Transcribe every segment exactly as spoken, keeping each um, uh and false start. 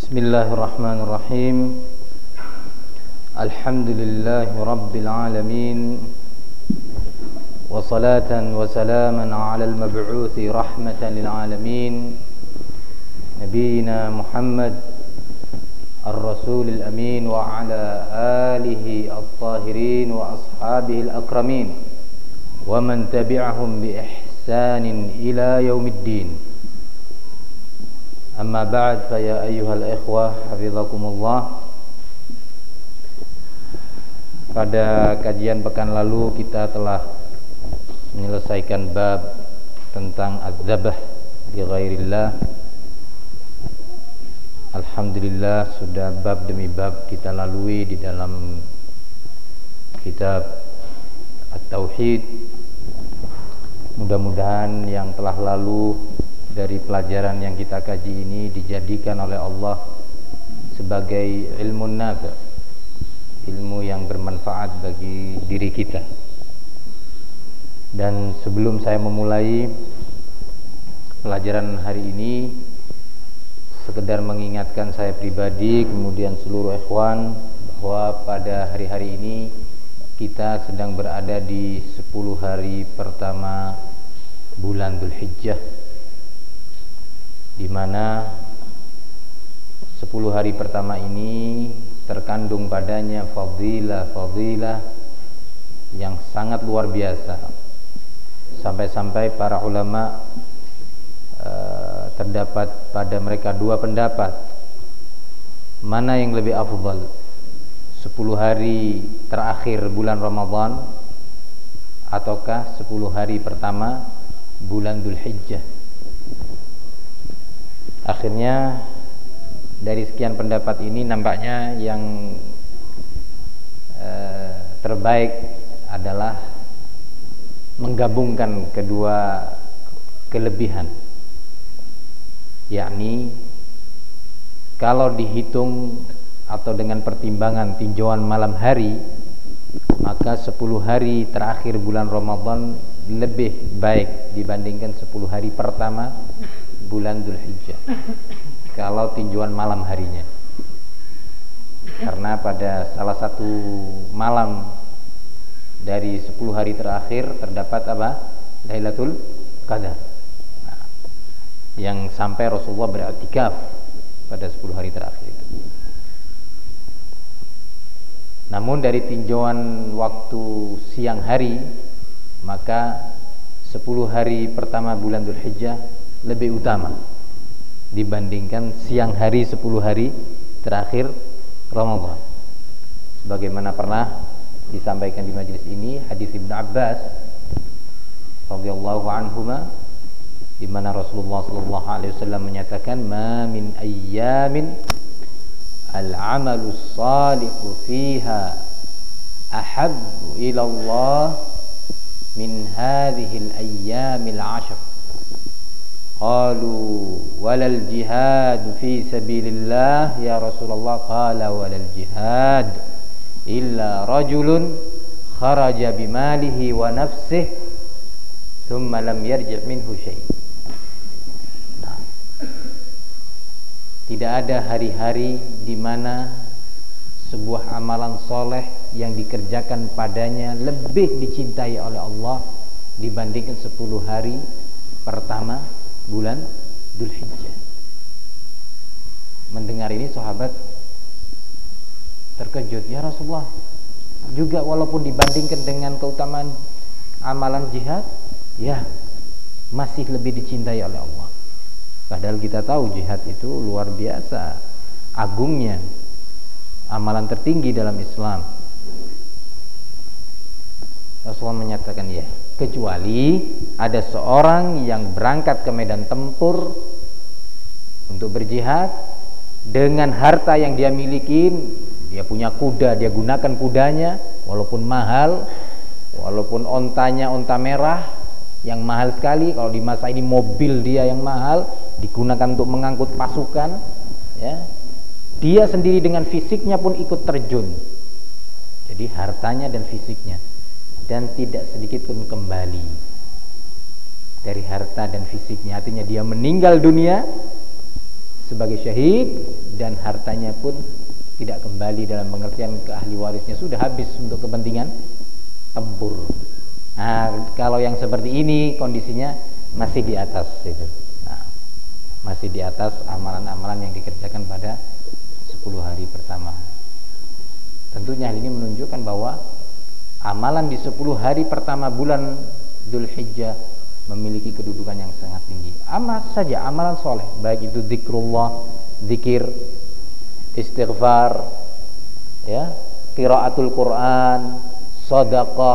Bismillahirrahmanirrahim. Alhamdulillahi Rabbil alamin. Wa salatan wa salaman ala al-mab'uthi rahmatan lil alamin, Nabiina Muhammad ar-rasulil amin wa ala alihi at-tahirin wa ashabihi al-akramin wa man tabi'ahum bi ihsanin ila yaumiddin. Amma ba'd, fa ya ayyuhal ikhwah hafizakumullah. Pada kajian pekan lalu kita telah menyelesaikan bab tentang az-zabh li ghairillah. Alhamdulillah sudah bab demi bab kita lalui di dalam kitab At-Tauhid. Mudah-mudahan yang telah lalu dari pelajaran yang kita kaji ini dijadikan oleh Allah sebagai ilmu nafi', ilmu yang bermanfaat bagi diri kita. Dan sebelum saya memulai pelajaran hari ini, sekedar mengingatkan saya pribadi kemudian seluruh ikhwan bahwa pada hari-hari ini kita sedang berada di sepuluh hari pertama bulan Dzulhijjah, di mana sepuluh hari pertama ini terkandung padanya fadilah-fadilah yang sangat luar biasa. Sampai-sampai para ulama uh, terdapat pada mereka dua pendapat, mana yang lebih afdal, sepuluh hari terakhir bulan Ramadan ataukah sepuluh hari pertama bulan Dzulhijjah. Akhirnya dari sekian pendapat ini nampaknya yang eh, terbaik adalah menggabungkan kedua kelebihan, yakni kalau dihitung atau dengan pertimbangan tinjauan malam hari, maka sepuluh hari terakhir bulan Ramadan lebih baik dibandingkan sepuluh hari pertama bulan Dzulhijjah kalau tinjauan malam harinya. Karena pada salah satu malam dari sepuluh hari terakhir terdapat apa? Lailatul Qadar, nah, yang sampai Rasulullah beriktikaf pada sepuluh hari terakhir itu. Namun dari tinjauan waktu siang hari, maka sepuluh hari pertama bulan Dzulhijjah lebih utama dibandingkan siang hari sepuluh hari terakhir Ramadan. Sebagaimana pernah disampaikan di majelis ini hadis Ibnu Abbas radhiyallahu anhuma, di mana Rasulullah sallallahu alaihi wasallam menyatakan, "Ma min ayyamin al-'amalu shalihu fiha ahabbu ila Allah min hadhihi al-ayyamil 'ashr." Qalu walal jihad fi sabilillah ya Rasulullah. Qala walal jihad illa rajulun kharaja bimalihi wa nafsihi thumma lam yarji' minhu syai'. Nah, tidak ada hari-hari di mana sebuah amalan soleh yang dikerjakan padanya lebih dicintai oleh Allah dibandingkan sepuluh hari pertama bulan Dzulhijjah. Mendengar ini sahabat terkejut, ya Rasulullah, juga walaupun dibandingkan dengan keutamaan amalan jihad, ya masih lebih dicintai oleh Allah. Padahal kita tahu jihad itu luar biasa agungnya, amalan tertinggi dalam Islam. Rasulullah menyatakan, ya, kecuali ada seorang yang berangkat ke medan tempur untuk berjihad dengan harta yang dia miliki. Dia punya kuda, dia gunakan kudanya walaupun mahal, walaupun ontanya onta merah yang mahal sekali. Kalau di masa ini mobil dia yang mahal digunakan untuk mengangkut pasukan, ya. Dia sendiri dengan fisiknya pun ikut terjun. Jadi hartanya dan fisiknya, dan tidak sedikit pun kembali dari harta dan fisiknya. Artinya dia meninggal dunia sebagai syahid, dan hartanya pun tidak kembali dalam pengertian ke ahli warisnya, sudah habis untuk kepentingan tempur. Nah, kalau yang seperti ini kondisinya masih di atas itu. Nah, masih di atas amalan-amalan yang dikerjakan pada sepuluh hari pertama. Tentunya hal ini menunjukkan bahwa amalan di sepuluh hari pertama bulan Dzulhijjah memiliki kedudukan yang sangat tinggi. Amal saja amalan soleh, baik itu zikrullah, zikir, istighfar, ya, qiraatul Quran, sedekah,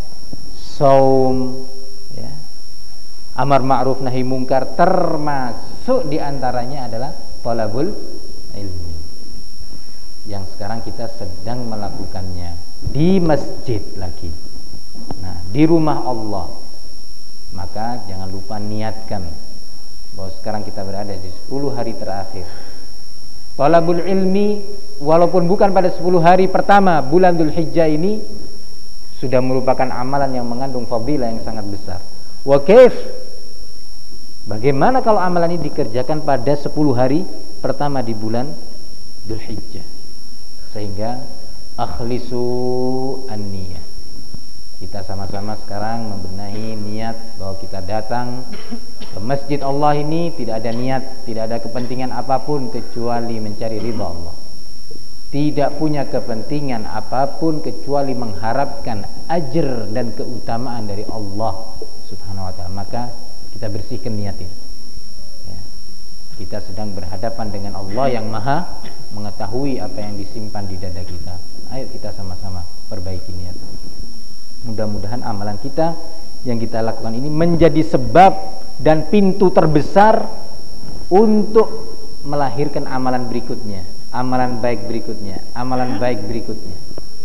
saum, ya, amar ma'ruf nahi mungkar, termasuk diantaranya adalah thalabul ilmi yang sekarang kita sedang melakukannya di masjid lagi. Nah, di rumah Allah. Maka jangan lupa niatkan bahwa sekarang kita berada di sepuluh hari terakhir. Thalabul ilmi walaupun bukan pada sepuluh hari pertama bulan Dzulhijjah ini sudah merupakan amalan yang mengandung fadilah yang sangat besar. Wa kaif? Bagaimana kalau amalan ini dikerjakan pada sepuluh hari pertama di bulan Dzulhijjah? Sehingga akhlisu an-niyah. Kita sama-sama sekarang membenahi niat bahwa kita datang ke masjid Allah ini tidak ada niat, tidak ada kepentingan apapun kecuali mencari ridha Allah. Tidak punya kepentingan apapun kecuali mengharapkan ajr dan keutamaan dari Allah Subhanahu wa taala. Maka kita bersihkan niat ini. Ya. Kita sedang berhadapan dengan Allah yang Maha mengetahui apa yang disimpan di dada kita. Ayo kita sama-sama perbaiki niat. Mudah-mudahan amalan kita yang kita lakukan ini menjadi sebab dan pintu terbesar untuk melahirkan amalan berikutnya, amalan baik berikutnya, amalan baik berikutnya.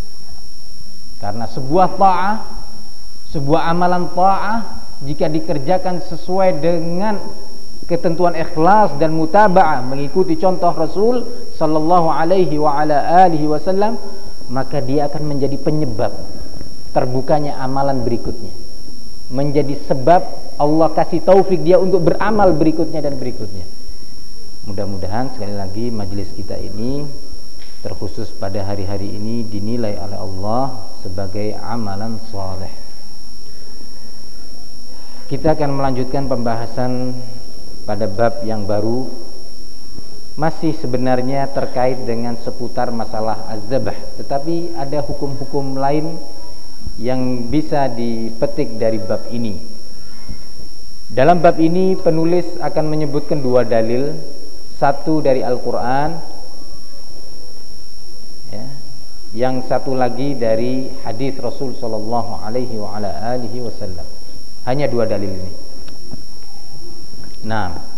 Karena sebuah ta'ah, sebuah amalan ta'ah jika dikerjakan sesuai dengan ketentuan ikhlas dan mutaba'ah, mengikuti contoh Rasul sallallahu alaihi wa ala alihi wasallam, maka dia akan menjadi penyebab terbukanya amalan berikutnya, menjadi sebab Allah kasih taufik dia untuk beramal berikutnya dan berikutnya. Mudah-mudahan sekali lagi majelis kita ini terkhusus pada hari-hari ini dinilai oleh Allah sebagai amalan saleh. Kita akan melanjutkan pembahasan pada bab yang baru, masih sebenarnya terkait dengan seputar masalah az-zabh, tetapi ada hukum-hukum lain yang bisa dipetik dari bab ini. Dalam bab ini penulis akan menyebutkan dua dalil, satu dari Al-Quran, ya, yang satu lagi dari hadis Rasul sallallahu alaihi wa ala alihi wasallam. Hanya dua dalil ini. Nah,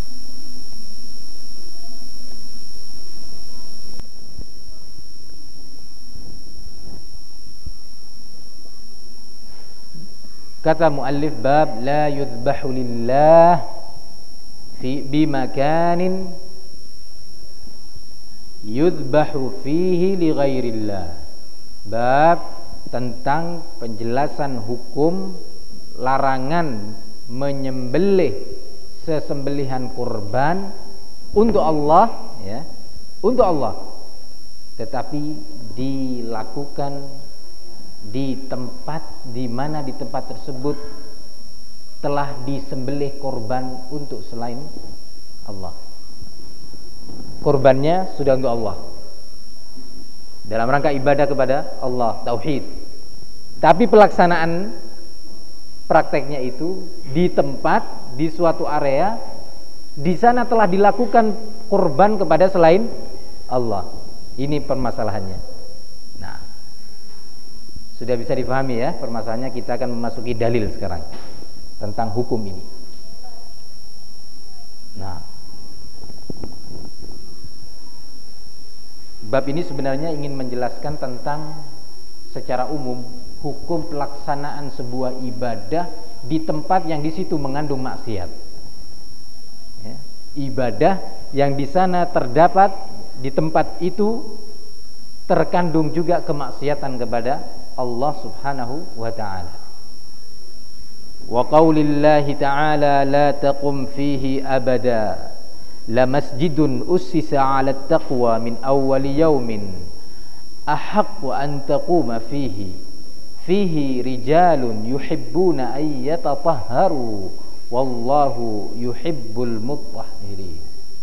kata muallif, bab la yudhbahu lillah fi bimakanin yudhbahu fihi li ghairillah. Bab tentang penjelasan hukum larangan menyembelih sesembelihan kurban untuk Allah, ya, untuk Allah, tetapi dilakukan di tempat di mana di tempat tersebut telah disembelih korban untuk selain Allah. Korbannya sudah untuk Allah, dalam rangka ibadah kepada Allah, tauhid. Tapi pelaksanaan prakteknya itu di tempat, di suatu area, di sana telah dilakukan korban kepada selain Allah. Ini permasalahannya. Sudah bisa difahami ya permasalahannya. Kita akan memasuki dalil sekarang tentang hukum ini. Nah, bab ini sebenarnya ingin menjelaskan tentang secara umum hukum pelaksanaan sebuah ibadah di tempat yang di situ mengandung maksiat. Ya, ibadah yang di sana terdapat di tempat itu terkandung juga kemaksiatan kepada Allah subhanahu wa ta'ala. Wa qawlillahi ta'ala la taqum fihi abada la masjidun ussisa 'ala taqwa min awwali yaumin ahaqqu an taquma fihi fihi rijalun yuhibbuna ay yatatahharu wallahu yuhibbul mutahhirin.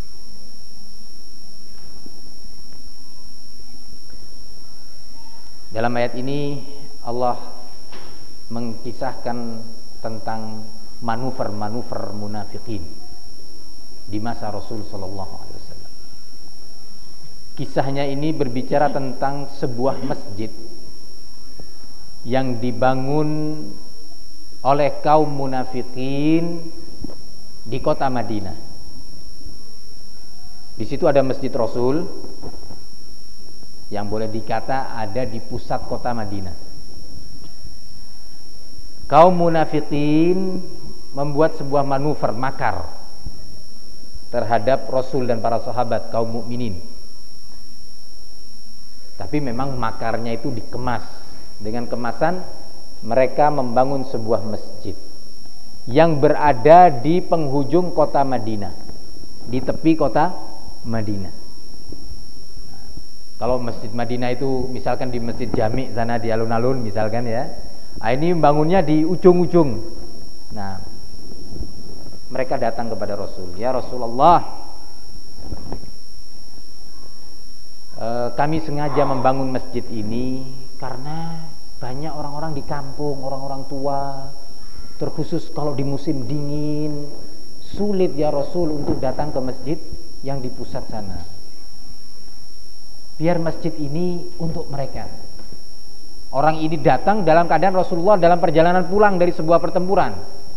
Dalam ayat ini Allah mengkisahkan tentang manuver-manuver munafikin di masa Rasul sallallahu alaihi wasallam. Kisahnya ini berbicara tentang sebuah masjid yang dibangun oleh kaum munafikin di kota Madinah. Di situ ada masjid Rasul yang boleh dikata ada di pusat kota Madinah. Kaum munafikin membuat sebuah manuver makar terhadap Rasul dan para sahabat kaum mukminin. Tapi memang makarnya itu dikemas. Dengan kemasan mereka membangun sebuah masjid yang berada di penghujung kota Madinah, di tepi kota Madinah. Kalau masjid Madinah itu misalkan di Masjid Jami sana di alun-alun misalkan ya. Nah, ini bangunnya di ujung-ujung. Nah, mereka datang kepada Rasul. Ya Rasulullah, eh, kami sengaja membangun masjid ini karena banyak orang-orang di kampung, orang-orang tua, terkhusus kalau di musim dingin, sulit ya Rasul untuk datang ke masjid yang di pusat sana. Biar masjid ini untuk mereka. Orang ini datang dalam keadaan Rasulullah dalam perjalanan pulang dari sebuah pertempuran.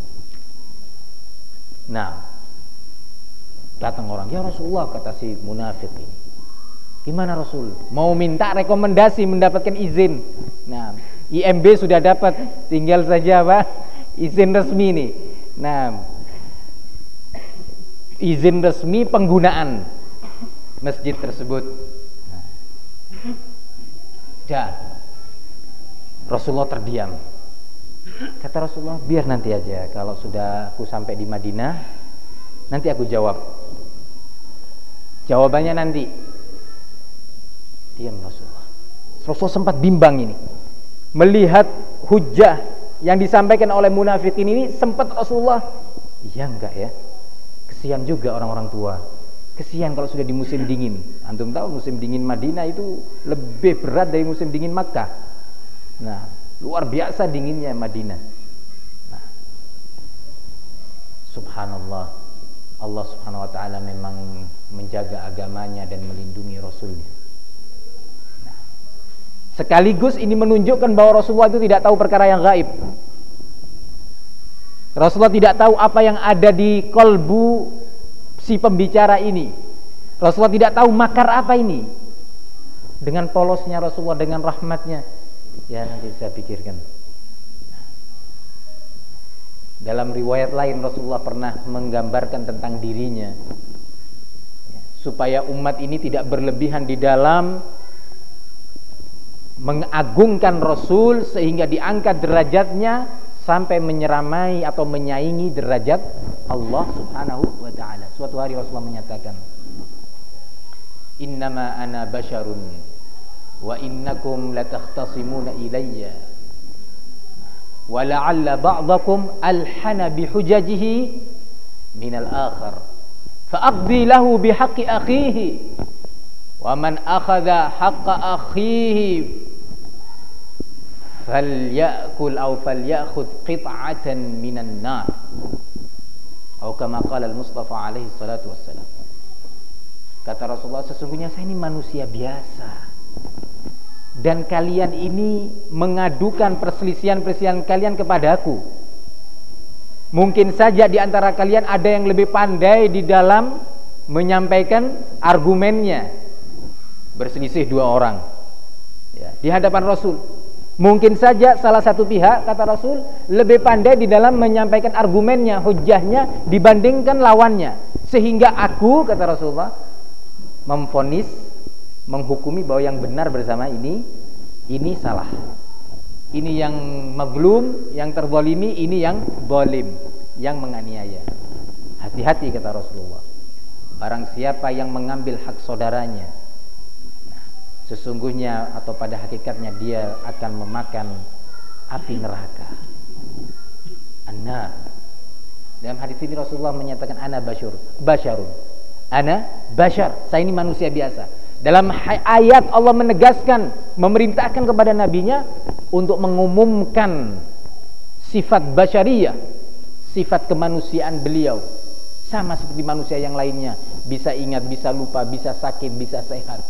Nah, datang orang, ya Rasulullah, kata si munafik ini. Gimana Rasul? Mau minta rekomendasi mendapatkan izin. Nah, I M B sudah dapat, tinggal saja apa? Izin resmi nih. Nah, izin resmi penggunaan masjid tersebut. Dan Rasulullah terdiam. Kata Rasulullah, biar nanti aja, kalau sudah aku sampai di Madinah nanti aku jawab. Jawabannya nanti. Diam Rasulullah. Rasulullah sempat bimbang ini. Melihat hujah yang disampaikan oleh munafikin ini, sempat Rasulullah, iya enggak ya? Kesian juga orang-orang tua. Kesian kalau sudah di musim dingin. Antum tahu musim dingin Madinah itu lebih berat dari musim dingin Makkah. Nah, luar biasa dinginnya Madinah. Nah, subhanallah, Allah subhanahu wa ta'ala memang menjaga agamanya dan melindungi Rasulnya. Nah, sekaligus ini menunjukkan bahwa Rasulullah itu tidak tahu perkara yang gaib. Rasulullah tidak tahu apa yang ada di kolbu si pembicara ini. Rasulullah tidak tahu makar apa ini. Dengan polosnya Rasulullah, dengan rahmatnya, ya nanti saya pikirkan. Dalam riwayat lain Rasulullah pernah menggambarkan tentang dirinya, supaya umat ini tidak berlebihan di dalam mengagungkan Rasul sehingga diangkat derajatnya sampai menyeramai atau menyaingi derajat Allah subhanahu wa ta'ala. Suatu hari Rasulullah menyatakan, innama ana basyarun wa innakum latakhtasimuna ilayya wa la'alla ba'dakum alhana bihujajihi minal akhar fa'aqdi lahu bihaqqi akhihi wa man akhadha haqqa akhihi falyakul aw falyakhudh qit'atan minan nar atau kama qala al-Mustafa alaihi salatu wassalam. Kata Rasulullah, sesungguhnya saya ini manusia biasa dan kalian ini mengadukan perselisihan-perselisihan kalian kepada aku. Mungkin saja di antara kalian ada yang lebih pandai di dalam menyampaikan argumennya. Berselisih dua orang ya, di hadapan Rasul. Mungkin saja salah satu pihak, kata Rasul, lebih pandai di dalam menyampaikan argumennya, hujahnya dibandingkan lawannya. Sehingga aku, kata Rasulullah, memvonis, menghukumi bahwa yang benar bersama ini, ini salah. Ini yang mazlum, yang terzalimi, ini yang zalim, yang menganiaya. Hati-hati, kata Rasulullah. barang siapa yang mengambil hak saudaranya, sesungguhnya atau pada hakikatnya dia akan memakan api neraka. An-nar. Dalam hadis ini Rasulullah menyatakan ana basyur, basyarun. Ana basyar, saya ini manusia biasa. Dalam ayat Allah menegaskan, memerintahkan kepada nabinya untuk mengumumkan sifat basyariyah, sifat kemanusiaan beliau. Sama seperti manusia yang lainnya, bisa ingat, bisa lupa, bisa sakit, bisa sehat.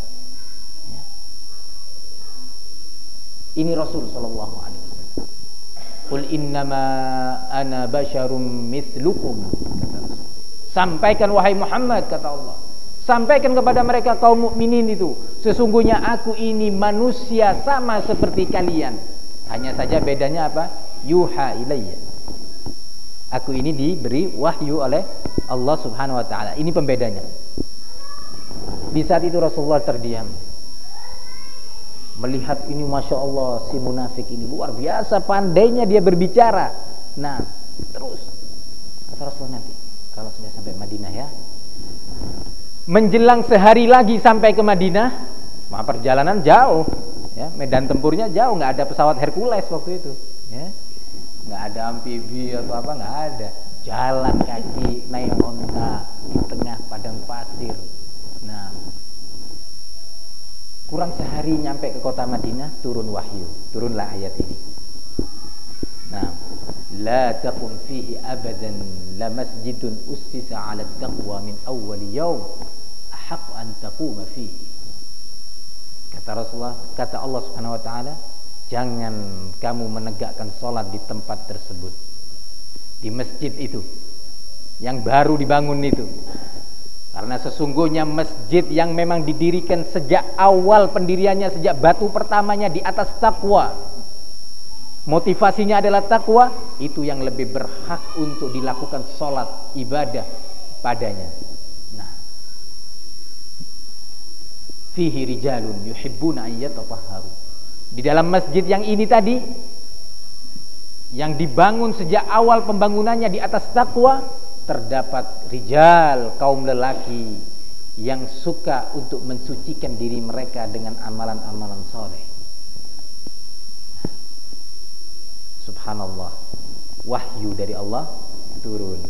Ini Rasul sallallahu alaihi wasallam. Qul innama ana basyarum mithlukum. Sampaikan wahai Muhammad, kata Allah. Sampaikan kepada mereka kaum mukminin itu, sesungguhnya aku ini manusia sama seperti kalian. Hanya saja bedanya apa? Yuha ilayya. Aku ini diberi wahyu oleh Allah Subhanahu wa taala. Ini pembedanya. Di saat itu Rasulullah terdiam. Melihat ini, masya Allah, si munafik ini luar biasa pandainya dia berbicara. Nah, terus kata Rasulullah, nanti kalau sudah sampai Madinah ya, menjelang sehari lagi sampai ke Madinah, mah perjalanan jauh, ya, medan tempurnya jauh, nggak ada pesawat Hercules waktu itu, ya, nggak ada amfibi atau apa, nggak ada, jalan kaki naik onta di tengah padang pasir. Nah, kurang sehari nyampe ke kota Madinah, turun wahyu, turunlah ayat ini. Nah, la taqum fihi abadan la masjidun ussisa 'ala taqwa min awwal yawm ahaq an taquma fihi. Kata Rasulullah, kata Allah Subhanahu wa taala, jangan kamu menegakkan salat di tempat tersebut, di masjid itu yang baru dibangun itu. Karena sesungguhnya masjid yang memang didirikan sejak awal pendiriannya, sejak batu pertamanya di atas takwa, motivasinya adalah takwa, itu yang lebih berhak untuk dilakukan sholat ibadah padanya. Nah, fihi rijalun yuhibbuna an yatatahharu. Di dalam masjid yang ini tadi, yang dibangun sejak awal pembangunannya di atas takwa, terdapat rijal, kaum lelaki yang suka untuk mensucikan diri mereka dengan amalan-amalan soleh. Subhanallah, wahyu dari Allah turun.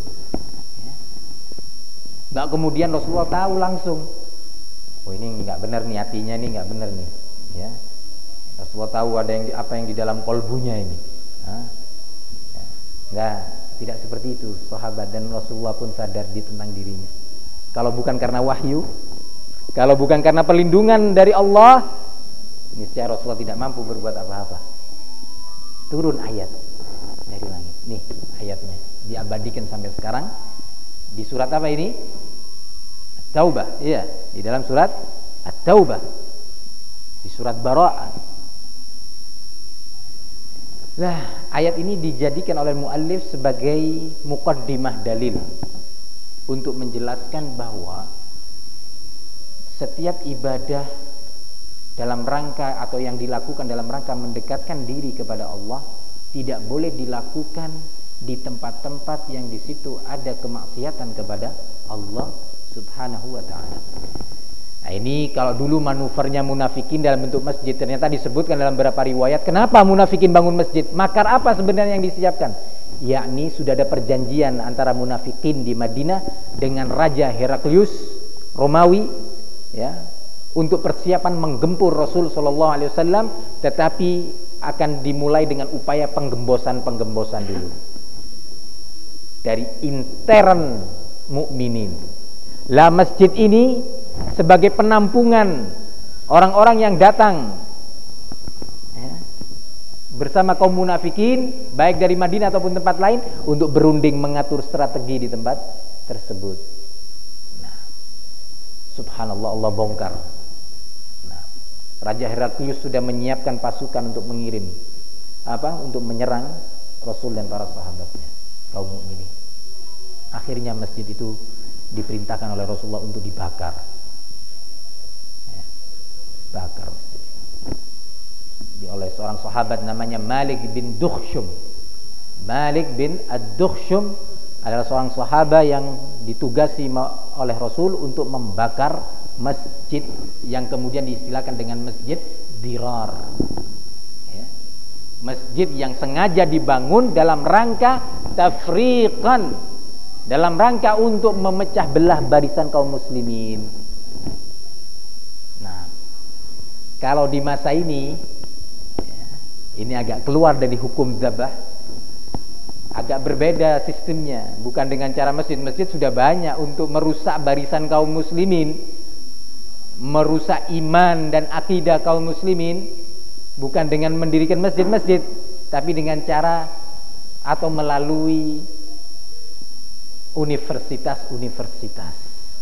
Nah, kemudian Rasulullah tahu langsung, oh ini nggak benar nih, hatinya ini nggak benar nih, ya. Rasulullah tahu ada yang apa yang di dalam kolbunya ini. Hah? Ya. Nggak. Tidak seperti itu sahabat, dan Rasulullah pun sadar di tentang dirinya. Kalau bukan karena wahyu, kalau bukan karena perlindungan dari Allah, niscaya Rasulullah tidak mampu berbuat apa-apa. Turun ayat dari langit. Nih ayatnya diabadikan sampai sekarang. Di surat apa ini? At-Taubah. Iya, di dalam surat At-Taubah. Di surat Bara'ah. Nah, ayat ini dijadikan oleh muallif sebagai muqaddimah dalil untuk menjelaskan bahwa setiap ibadah dalam rangka atau yang dilakukan dalam rangka mendekatkan diri kepada Allah tidak boleh dilakukan di tempat-tempat yang di situ ada kemaksiatan kepada Allah Subhanahu wa taala. Nah, ini kalau dulu manuvernya munafikin dalam bentuk masjid, ternyata disebutkan dalam beberapa riwayat, kenapa munafikin bangun masjid? Makar apa sebenarnya yang disiapkan? Yakni sudah ada perjanjian antara munafikin di Madinah dengan Raja Heraklius Romawi, ya, untuk persiapan menggempur Rasul Shallallahu Alaihi Wasallam, tetapi akan dimulai dengan upaya penggembosan-penggembosan dulu dari intern mukminin. Lah, masjid ini sebagai penampungan orang-orang yang datang, ya, bersama kaum munafikin, baik dari Madinah ataupun tempat lain, untuk berunding mengatur strategi di tempat tersebut. Nah, subhanallah, Allah bongkar. Nah, Raja Heraklius sudah menyiapkan pasukan untuk mengirim apa? Untuk menyerang Rasul dan para sahabatnya, kaum mukminin. Akhirnya masjid itu diperintahkan oleh Rasulullah untuk dibakar. Ya, bakar masjid. Oleh seorang sahabat namanya Malik bin Dukhshum. Malik bin Ad-Dukhshum adalah seorang sahabat yang ditugasi oleh Rasul untuk membakar masjid yang kemudian diistilahkan dengan masjid dirar, ya. Masjid yang sengaja dibangun dalam rangka tafriqan, dalam rangka untuk memecah belah barisan kaum muslimin. Nah, kalau di masa ini, ya, ini agak keluar dari hukum dzabah, agak berbeda sistemnya. Bukan dengan cara masjid. Masjid sudah banyak untuk merusak barisan kaum muslimin, merusak iman dan akidah kaum muslimin. Bukan dengan mendirikan masjid-masjid, tapi dengan cara atau melalui universitas-universitas,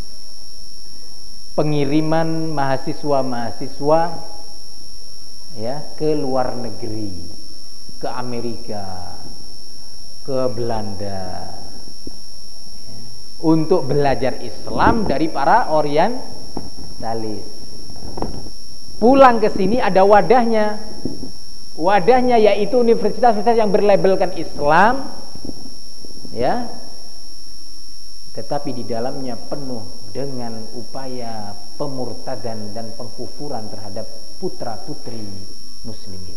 pengiriman mahasiswa-mahasiswa, ya, ke luar negeri, ke Amerika, ke Belanda, ya, untuk belajar Islam dari para orientalis. Pulang ke sini ada wadahnya, wadahnya yaitu universitas-universitas yang berlabelkan Islam, ya, tetapi di dalamnya penuh dengan upaya pemurtadan dan pengkufuran terhadap putra-putri muslimin.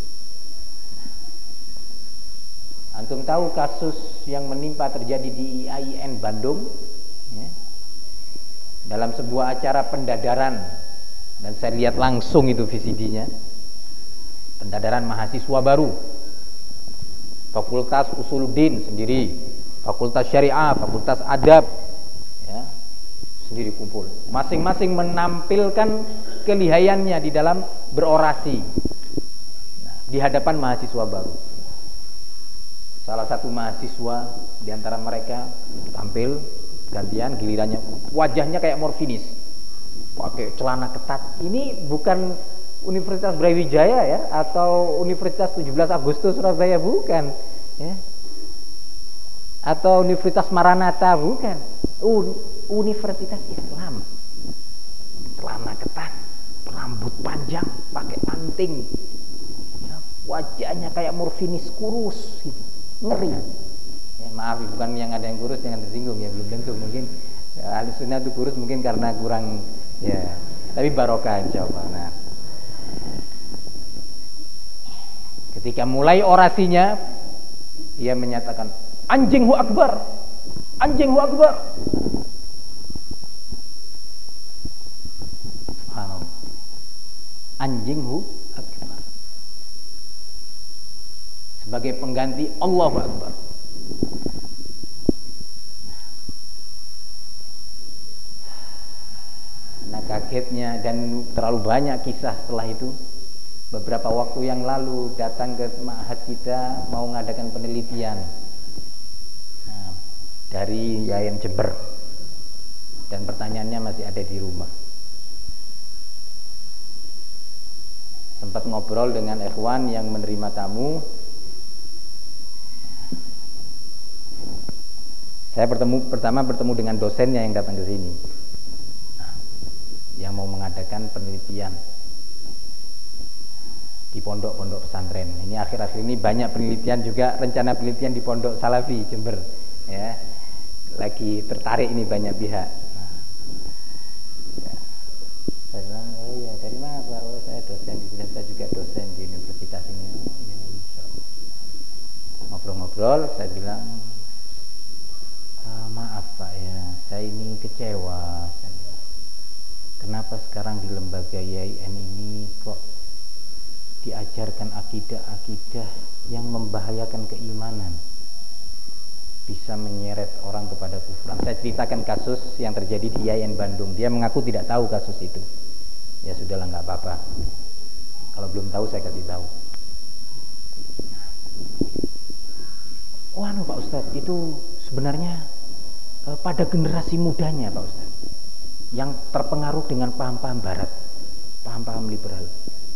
Antum tahu kasus yang menimpa terjadi di I A I N Bandung, ya, dalam sebuah acara pendadaran, dan saya lihat langsung itu V C D-nya, pendadaran mahasiswa baru, Fakultas Usuluddin sendiri, Fakultas Syariah, Fakultas Adab, ya, sendiri kumpul, masing-masing menampilkan kelihayannya di dalam berorasi, nah, di hadapan mahasiswa baru. Salah satu mahasiswa di antara mereka tampil gantian, gilirannya wajahnya kayak morfinis, pakai celana ketat. Ini bukan Universitas Brawijaya, ya, atau Universitas tujuh belas Agustus Surabaya, bukan, ya, atau Universitas Maranatha, bukan. Un Universitas Islam, celana ketat, rambut panjang, pakai anting, ya, wajahnya kayak morfinis, kurus gitu, ngeri. Ya, maaf, bukan yang ada yang kurus jangan tersinggung, ya, belum tentu. Mungkin ya, ahli sunnah itu kurus mungkin karena kurang, ya, tapi barokah insyaallah. Nah, ketika mulai orasinya, dia menyatakan anjing hu akbar, anjing hu akbar. Subhanallah, anjing hu akbar, sebagai pengganti Allahu akbar. Nah, kagetnya, dan terlalu banyak kisah setelah itu. Beberapa waktu yang lalu datang ke ma'had kita mau mengadakan penelitian, nah, dari Yayan Jember, dan pertanyaannya masih ada di rumah. Sempat ngobrol dengan ikhwan yang menerima tamu. Saya bertemu pertama bertemu dengan dosennya yang datang ke sini, nah, yang mau mengadakan penelitian di pondok-pondok pesantren. Ini akhir-akhir ini banyak penelitian juga, rencana penelitian di pondok Salafi Jember, ya, lagi tertarik ini banyak pihak. Nah, ya. Saya bilang, oh ya, dari mana Pak? Oh, saya dosen di sini, saya juga dosen di universitas ini. Oh ya, insyaallah. Ngobrol-ngobrol, saya bilang, ah, maaf Pak ya, saya ini kecewa. Saya bilang, kenapa sekarang di lembaga Y A I N ini kok diajarkan akidah-akidah yang membahayakan keimanan, bisa menyeret orang kepada kufuran. Saya ceritakan kasus yang terjadi di Y A I N Bandung. Dia mengaku tidak tahu kasus itu. Ya sudahlah, nggak apa-apa. Kalau belum tahu saya kasih tahu. Oh anu Pak Ustadz, itu sebenarnya eh, pada generasi mudanya Pak Ustadz, yang terpengaruh dengan paham-paham Barat, paham-paham liberal.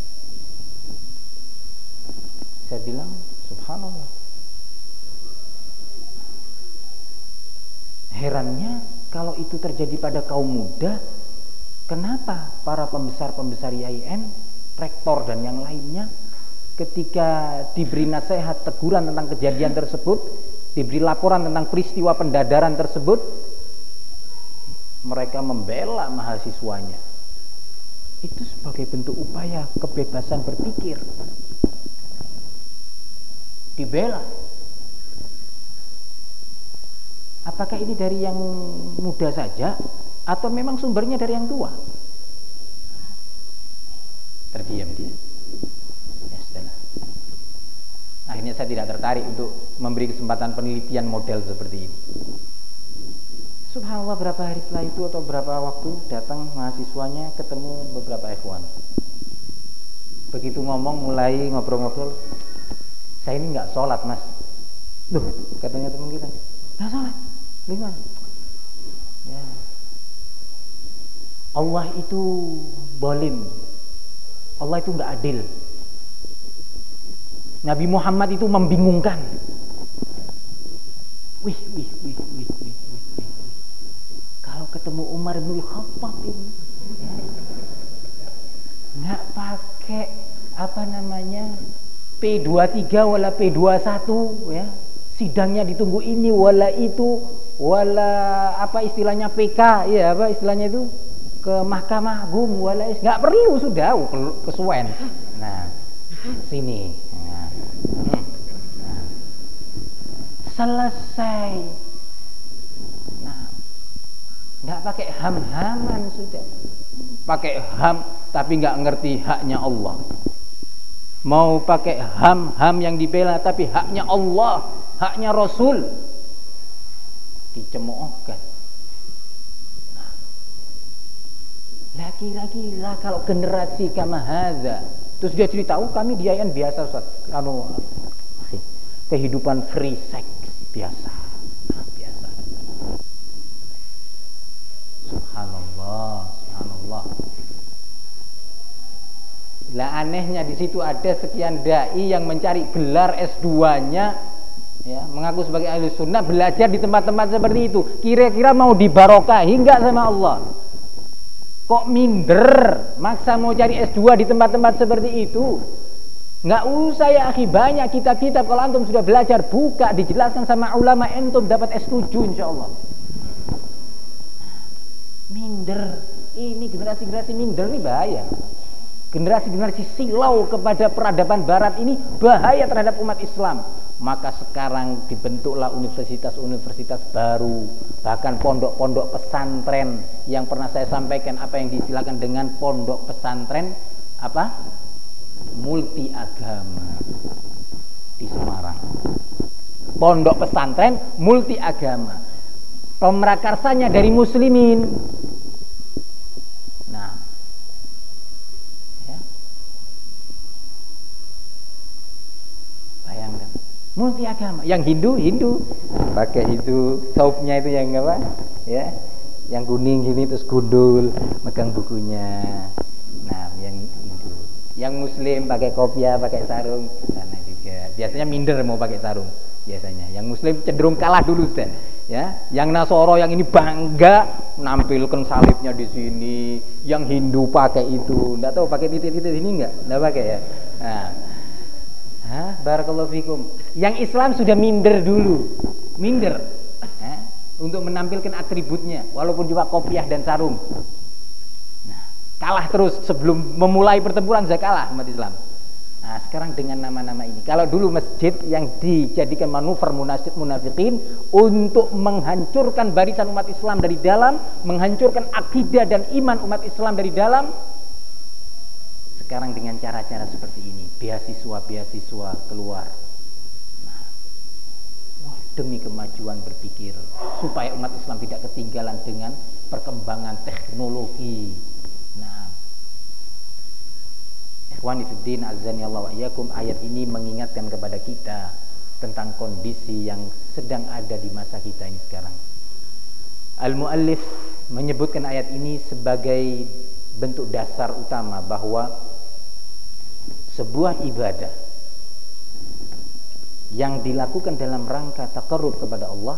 Saya bilang, subhanallah, herannya kalau itu terjadi pada kaum muda, kenapa para pembesar-pembesar Y A I N, rektor dan yang lainnya, ketika diberi nasihat, teguran tentang kejadian tersebut, diberi laporan tentang peristiwa pendadaran tersebut, mereka membela mahasiswanya. Itu sebagai bentuk upaya kebebasan berpikir. Dibela. Apakah ini dari yang muda saja atau memang sumbernya dari yang tua? Terdiam dia. Ya sudah. Akhirnya saya tidak tertarik untuk memberi kesempatan penelitian model seperti ini. Subhanallah, berapa hari setelah itu atau berapa waktu datang mahasiswanya, ketemu beberapa ikhwan. Begitu ngomong, mulai ngobrol-ngobrol, saya ini nggak sholat mas. Loh, katanya teman kita, nggak sholat. Gimana? Ya. Allah itu bolim, Allah itu nggak adil. Nabi Muhammad itu membingungkan. Wih, wih, wih, wih, wih, wih. Kalau ketemu Umar bin Khattab ini, ya, nggak pakai apa namanya P dua puluh tiga wala P dua puluh satu, ya. Sidangnya ditunggu ini wala itu, wala apa istilahnya P K, ya apa istilahnya itu, ke Mahkamah Agung wala, nggak perlu, sudah kesuwen. Nah, sini. Nah, nah. Selesai. Nah, nggak pakai ham-haman sudah. Pakai ham tapi nggak ngerti haknya Allah. Mau pakai ham-ham yang dibela tapi haknya Allah, haknya Rasul dicemoohkan. Nah, lagi-lagi lah kalau generasi kama hadza, terus dia cerita, oh kami di yayan biasa Ustaz, anu kehidupan free sex biasa. Nah, biasa. Subhanallah, subhanallah. Lah anehnya di situ ada sekian dai yang mencari gelar S dua-nya, ya, mengaku sebagai ahli sunnah, belajar di tempat-tempat seperti itu. Kira-kira mau dibarokahi enggak sama Allah? Kok minder, maksa mau cari S dua di tempat-tempat seperti itu? Enggak usah ya akhi, banyak kitab-kitab kalau antum sudah belajar, buka, dijelaskan sama ulama, antum dapat S tujuh insyaallah. Minder, ini generasi-generasi minder nih bahaya. Generasi-generasi silau kepada peradaban barat ini bahaya terhadap umat Islam. Maka sekarang dibentuklah universitas-universitas baru, bahkan pondok-pondok pesantren yang pernah saya sampaikan, apa yang disilakan dengan pondok pesantren apa? Multi agama di Semarang. Pondok pesantren multi agama. Pemrakarsanya dari muslimin. Multi agama, yang Hindu Hindu pakai itu saupnya itu yang apa ya, yang kuning gini terus gundul megang bukunya. Nah yang Hindu, yang Muslim pakai kopiah, pakai sarung sana juga. Biasanya minder mau pakai sarung biasanya. Yang Muslim cenderung kalah dulu sudah ya. Yang Nasoro yang ini bangga nampilkan salibnya di sini. Yang Hindu pakai itu, nggak tahu pakai titik-titik ini nggak, nggak pakai ya. Nah, hah, barakallahu fikum. Yang Islam sudah minder dulu, minder eh, untuk menampilkan atributnya, walaupun juga kopiah dan sarung. Nah, kalah terus sebelum memulai pertempuran sudah kalah umat Islam. Nah, sekarang dengan nama-nama ini, kalau dulu masjid yang dijadikan manuver munafikin untuk menghancurkan barisan umat Islam dari dalam, menghancurkan akidah dan iman umat Islam dari dalam. Sekarang dengan cara-cara seperti ini, beasiswa-beasiswa keluar. Nah, wah, demi kemajuan berpikir, supaya umat Islam tidak ketinggalan dengan perkembangan teknologi. Nah, ikhwani fiddin azani Allah wa iyyakum, ayat ini mengingatkan kepada kita tentang kondisi yang sedang ada di masa kita ini sekarang. Al-muallif menyebutkan ayat ini sebagai bentuk dasar utama bahwa sebuah ibadah yang dilakukan dalam rangka taqarrub kepada Allah,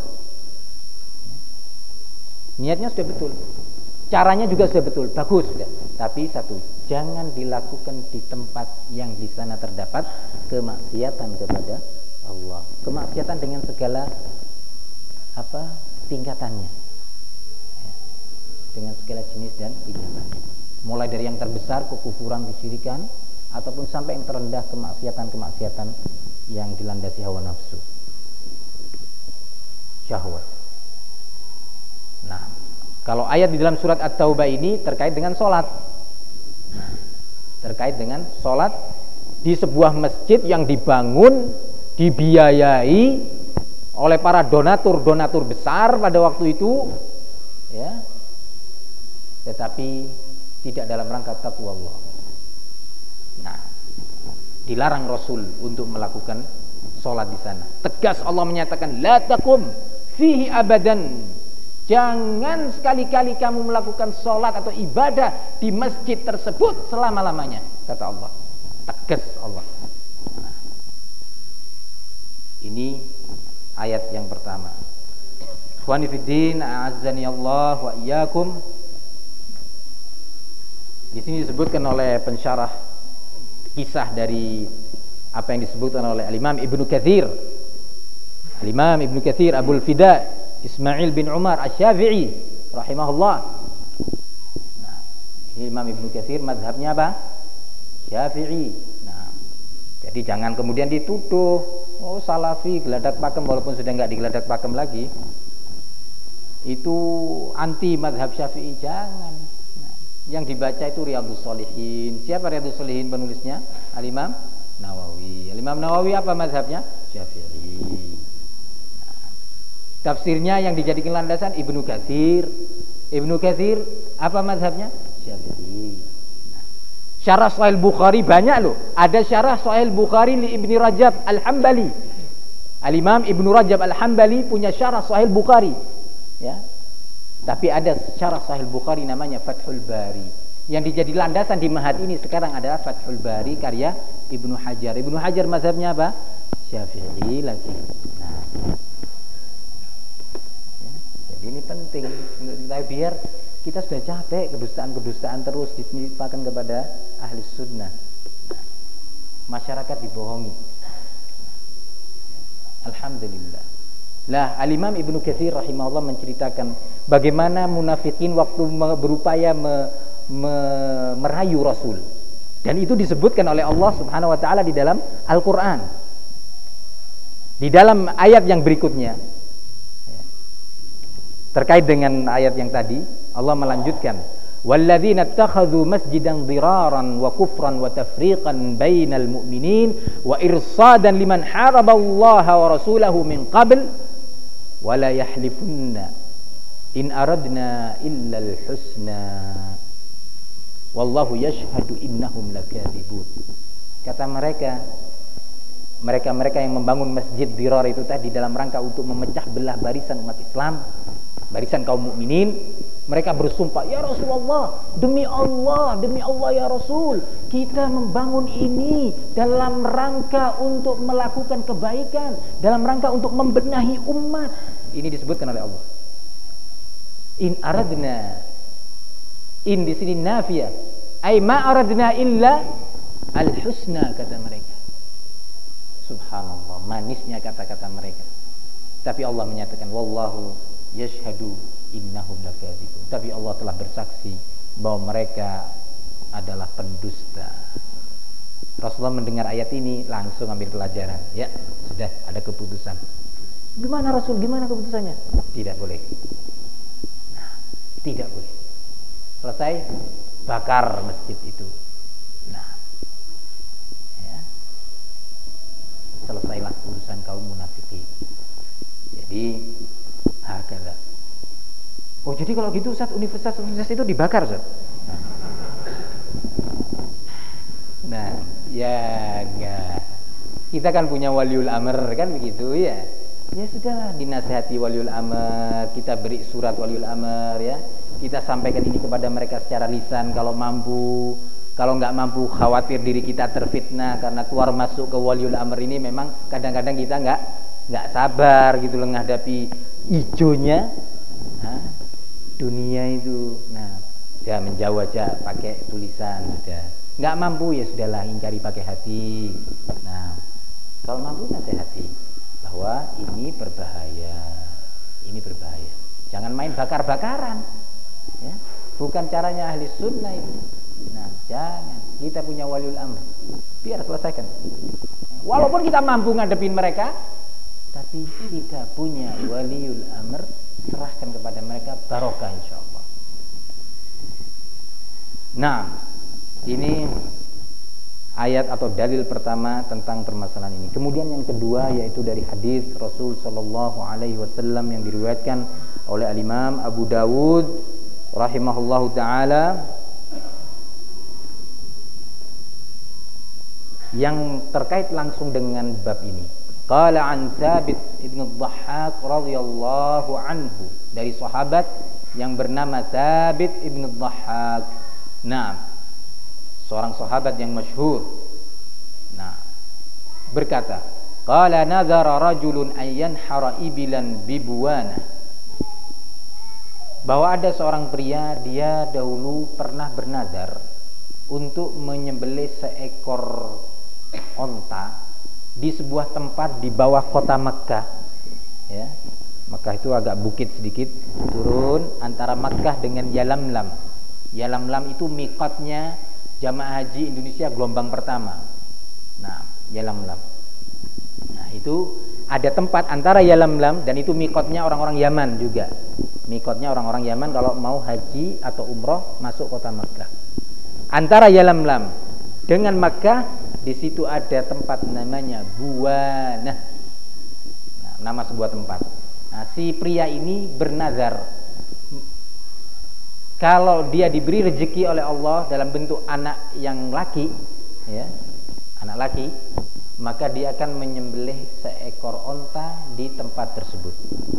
niatnya sudah betul, caranya juga sudah betul, bagus sudah. Tapi satu, jangan dilakukan di tempat yang di sana terdapat kemaksiatan kepada Allah, kemaksiatan dengan segala apa tingkatannya. dengan segala jenis dan tingkatannya. Mulai dari yang terbesar kekufuran, kesyirikan, ataupun sampai yang terendah kemaksiatan-kemaksiatan yang dilandasi hawa nafsu, syahwat. Nah, kalau ayat di dalam surat At-Taubah ini terkait dengan sholat. Nah, terkait dengan sholat di sebuah masjid yang dibangun, dibiayai oleh para donatur-donatur besar pada waktu itu, ya, tetapi tidak dalam rangka taqwa Allah. Nah, dilarang Rasul untuk melakukan sholat di sana. Tegas Allah menyatakan, la taqum fihi abadan. Jangan sekali-kali kamu melakukan sholat atau ibadah di masjid tersebut selama-lamanya, kata Allah. Tegas Allah. Nah, ini ayat yang pertama. Ikhwani fiddin, a'azzani Allah wa iyyakum. Di sini disebutkan oleh pensyarah kisah dari apa yang disebutkan oleh Al-Imam Ibnu Katsir. Al-Imam Ibnu Katsir Abul Fida Ismail bin Umar Asy-Syafi'i rahimahullah. Nah, ini Imam Ibnu Katsir mazhabnya apa? Syafi'i. Nah, jadi jangan kemudian dituduh, oh Salafi geladak pakem, walaupun sudah enggak digeladak pakem lagi. Itu anti mazhab Syafi'i, jangan. Yang dibaca itu Riyadhus Shalihin. Siapa Riyadhus Shalihin penulisnya? Al-Imam Nawawi. Al-Imam Nawawi apa mazhabnya? Syafi'i. Nah, tafsirnya yang dijadikan landasan Ibnu Katsir. Ibnu Katsir apa mazhabnya? Syafi'i. Nah, syarah Sahih Bukhari banyak loh. Ada syarah Sahih Bukhari li Ibnu Rajab Al-Hambali. Al-Imam Ibnu Rajab Al-Hambali punya syarah Sahih Bukhari. Ya. Tapi ada syarah Sahih Bukhari namanya Fathul Bari. Yang dijadi landasan di Mahat ini sekarang adalah Fathul Bari karya Ibnu Hajar. Ibnu Hajar mazhabnya apa? Syafi'i lagi. Nah, ya, jadi ini penting untuk kita, biar kita sudah capek kedustaan-kedustaan terus ditimpakan kepada ahli sunnah. Masyarakat dibohongi. Alhamdulillah. Lah, Al-Imam Ibnu Katsir rahimahullah menceritakan bagaimana munafikin waktu berupaya me, me, merayu Rasul. Dan itu disebutkan oleh Allah Subhanahu wa taala di dalam Al-Qur'an. Di dalam ayat yang berikutnya. Terkait dengan ayat yang tadi, Allah melanjutkan, "Walladzina ittakhadhu masjidan dhiraran wa kufran wa tafriqan bainal mu'minin wa irsadan liman haraballaha wa rasulahu min qabl wala yahlifunna in aradna illa al-husna wallahu yashhadu innahum lakadzibun." Kata mereka, mereka-mereka yang membangun masjid Dirar itu tadi dalam rangka untuk memecah belah barisan umat Islam, barisan kaum mukminin, mereka bersumpah, "Ya Rasulullah, demi Allah, demi Allah ya Rasul, kita membangun ini dalam rangka untuk melakukan kebaikan, dalam rangka untuk membenahi umat." Ini disebutkan oleh Allah. In aradna, in di sini nafiyah, ay ma aradna illa al-husna, kata mereka. Subhanallah, manisnya kata-kata mereka. Tapi Allah menyatakan, wallahu yashhadu innahum lakadzibun. Tapi Allah telah bersaksi bahwa mereka adalah pendusta. Rasulullah mendengar ayat ini langsung ambil pelajaran. Ya, sudah ada keputusan. Gimana Rasul? Gimana keputusannya? Tidak boleh. Nah, tidak boleh. Selesai, bakar masjid itu. Nah, ya. Selesailah urusan kaum munafikin. Jadi, hakala. Oh, jadi kalau gitu Ustaz, universitas-universitas itu dibakar, Ustaz? Nah, ya enggak. Kita kan punya waliul amr, kan begitu ya. Ya sudahlah, dinasihati waliul amr, kita beri surat waliul amr ya. Kita sampaikan ini kepada mereka secara lisan kalau mampu. Kalau nggak mampu, khawatir diri kita terfitnah karena keluar masuk ke waliul amr ini memang kadang-kadang kita nggak nggak sabar gitu loh menghadapi ijonya Hah? dunia itu. Nah, ya menjauh aja pakai tulisan sudah. Nggak mampu ya sudahlah, ingkari pakai hati. Nah, kalau mampu nasihati bahwa ini berbahaya, ini berbahaya. Jangan main bakar-bakaran. Ya, bukan caranya ahli sunnah itu. Nah, jangan. Kita punya waliul amr, biar selesaikan. Walaupun kita mampu ngadepin mereka, tapi kita punya waliul amr, serahkan kepada mereka, barokah insyaallah. Nah, ini ayat atau dalil pertama tentang permasalahan ini. Kemudian yang kedua yaitu dari hadis Rasul sallallahu alaihi wasallam yang diriwayatkan oleh al-Imam Abu Dawud rahimahullahu taala, yang terkait langsung dengan bab ini. Qala an Thabit ibn Dhahhak radhiyallahu anhu, dari sahabat yang bernama Thabit ibn Dhahhak. Nah, seorang sahabat yang masyhur. Nah, berkata, qala nadhara rajulun an yanhara ibilan bibuwana, bahwa ada seorang pria, dia dahulu pernah bernazar untuk menyembelih seekor onta di sebuah tempat di bawah kota Makkah. Ya, Makkah itu agak bukit sedikit, turun antara Makkah dengan Yalamlam. Yalamlam itu miqatnya jamaah haji Indonesia gelombang pertama. Nah, Yalamlam. Nah, itu ada tempat antara Yalamlam dan itu miqatnya orang-orang Yaman juga. Miqatnya orang-orang Yaman kalau mau haji atau umroh masuk kota Makkah. Antara Yalamlam dengan Makkah, di situ ada tempat namanya Buwanah. Nah, nama sebuah tempat. Nah, si pria ini bernazar, kalau dia diberi rezeki oleh Allah dalam bentuk anak yang laki, ya, anak laki, maka dia akan menyembelih seekor onta di tempat tersebut.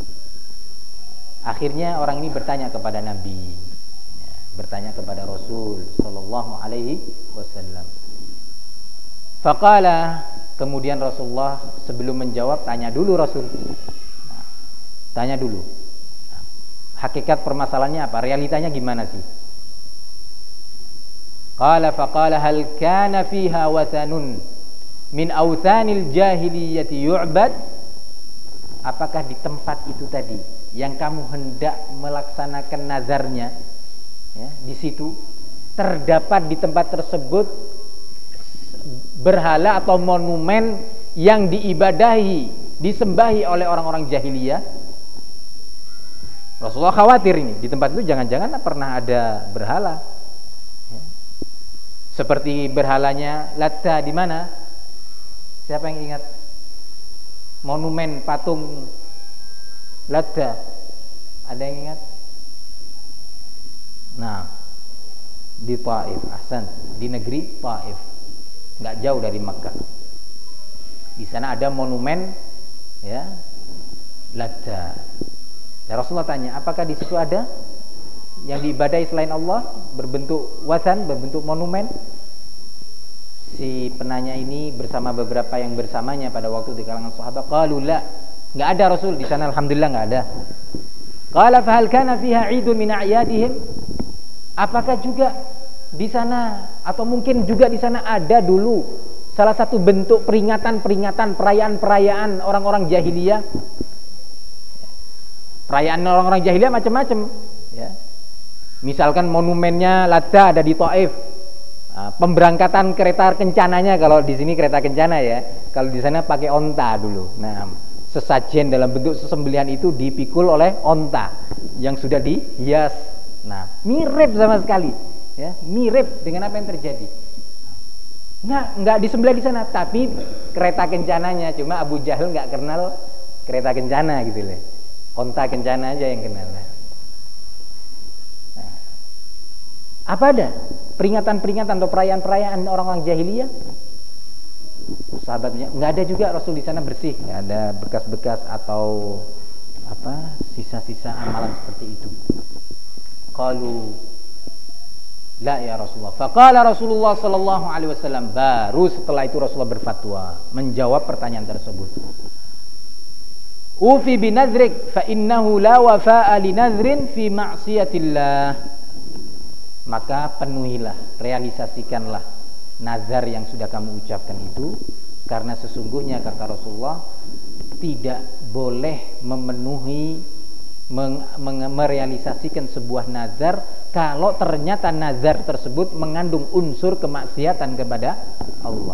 Akhirnya orang ini bertanya kepada Nabi, ya, bertanya kepada Rasul sallallahu alaihi wasallam. Faqala, kemudian Rasulullah sebelum menjawab tanya dulu Rasul. Nah, tanya dulu. Nah, hakikat permasalahannya apa? Realitanya gimana sih? Qala faqala hal kana fiha wathanun min awthanil jahiliyyati yu'bad? Apakah di tempat itu tadi yang kamu hendak melaksanakan nazarnya, ya, di situ terdapat di tempat tersebut berhala atau monumen yang diibadahi, disembahi oleh orang-orang jahiliyah? Rasulullah khawatir ini di tempat itu jangan-jangan pernah ada berhala, ya. Seperti berhalanya Latta di mana? Siapa yang ingat monumen patung Latta? Ada yang ingat? Nah, di Taif, ahsan, di negeri Taif, nggak jauh dari Makkah. Di sana ada monumen, ya, Latta. Ya, Rasulullah tanya, apakah di situ ada yang diibadahi selain Allah, berbentuk wathan, berbentuk monumen? Si penanya ini bersama beberapa yang bersamanya pada waktu di kalangan sahabat, qalu la, nggak ada Rasul, di sana alhamdulillah nggak ada. Qala fa hal kana fiha 'idun min a'yadihim? Apakah juga di sana atau mungkin juga di sana ada dulu salah satu bentuk peringatan-peringatan, perayaan-perayaan orang-orang jahiliyah? Perayaan orang-orang jahiliyah macam-macam, ya. Misalkan monumennya Latta ada di Taif. Nah, pemberangkatan kereta kencananya, kalau di sini kereta kencana, ya. Kalau di sana pakai onta dulu. Nah, sesajen dalam bentuk sesembelihan itu dipikul oleh onta yang sudah dihias. Nah, mirip sama sekali, ya, mirip dengan apa yang terjadi. Nah, nggak disembelih di sana, tapi kereta kencananya, cuma Abu Jahal nggak kenal kereta kencana gitu loh. Onta kencana aja yang kenal. Nah, apa ada peringatan-peringatan atau perayaan-perayaan orang-orang jahiliyah? Sahabatnya nggak ada juga. Rasul di sana bersih, nggak ada bekas-bekas atau apa sisa-sisa amalan seperti itu. Qalu la ya Rasulullah. Faqala Rasulullah sallallahu alaihi wasallam, baru setelah itu Rasulullah berfatwa menjawab pertanyaan tersebut. Ufi binadrik fa innahu la wafa'a linadrin fi ma'siyatillah. Maka penuhilah, realisasikanlah nazar yang sudah kamu ucapkan itu, karena sesungguhnya kata Rasulullah tidak boleh memenuhi merealisasikan sebuah nazar kalau ternyata nazar tersebut mengandung unsur kemaksiatan kepada Allah.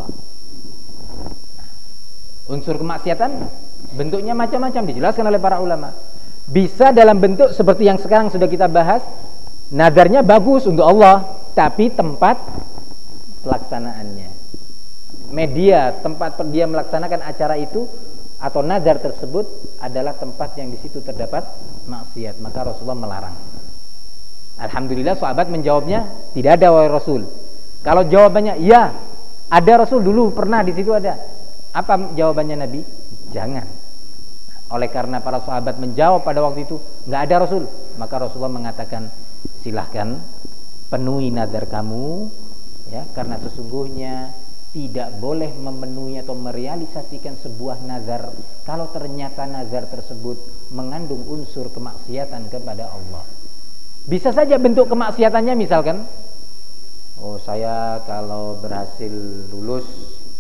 Unsur kemaksiatan bentuknya macam-macam, dijelaskan oleh para ulama. Bisa dalam bentuk seperti yang sekarang sudah kita bahas, nazarnya bagus untuk Allah, tapi tempat pelaksanaannya, media tempat dia melaksanakan acara itu atau nazar tersebut adalah tempat yang di situ terdapat maksiat, maka Rasulullah melarang. Alhamdulillah sahabat menjawabnya, tidak ada wahai Rasul. Kalau jawabannya ya, ada Rasul dulu pernah di situ ada. Apa jawabannya Nabi? Jangan. Oleh karena para sahabat menjawab pada waktu itu nggak ada Rasul, maka Rasulullah mengatakan, silahkan penuhi nazar kamu, ya, karena sesungguhnya tidak boleh memenuhi atau merealisasikan sebuah nazar kalau ternyata nazar tersebut mengandung unsur kemaksiatan kepada Allah. Bisa saja bentuk kemaksiatannya misalkan, oh saya kalau berhasil lulus,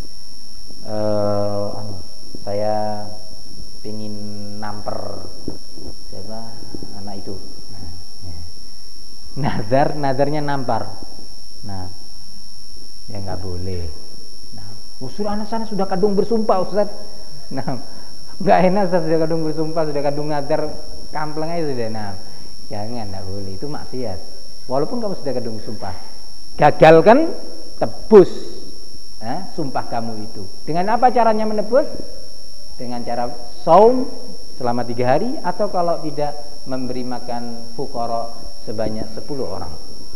uh, saya ingin namper siapa anak itu. Nah, ya. Nazar, nazarnya nampar. Nah, ya nggak boleh. Usul anak sana sudah kadung bersumpah Ustaz. Nah, nggak enak Ustaz, sudah kadung bersumpah, sudah kadung nazar, kampleng aja sudah. Nah, jangan, nggak boleh, itu maksiat. Walaupun kamu sudah kadung bersumpah, gagalkan, tebus eh, sumpah kamu itu. Dengan apa caranya menebus? Dengan cara saum selama tiga hari, atau kalau tidak memberi makan fuqara sebanyak sepuluh orang.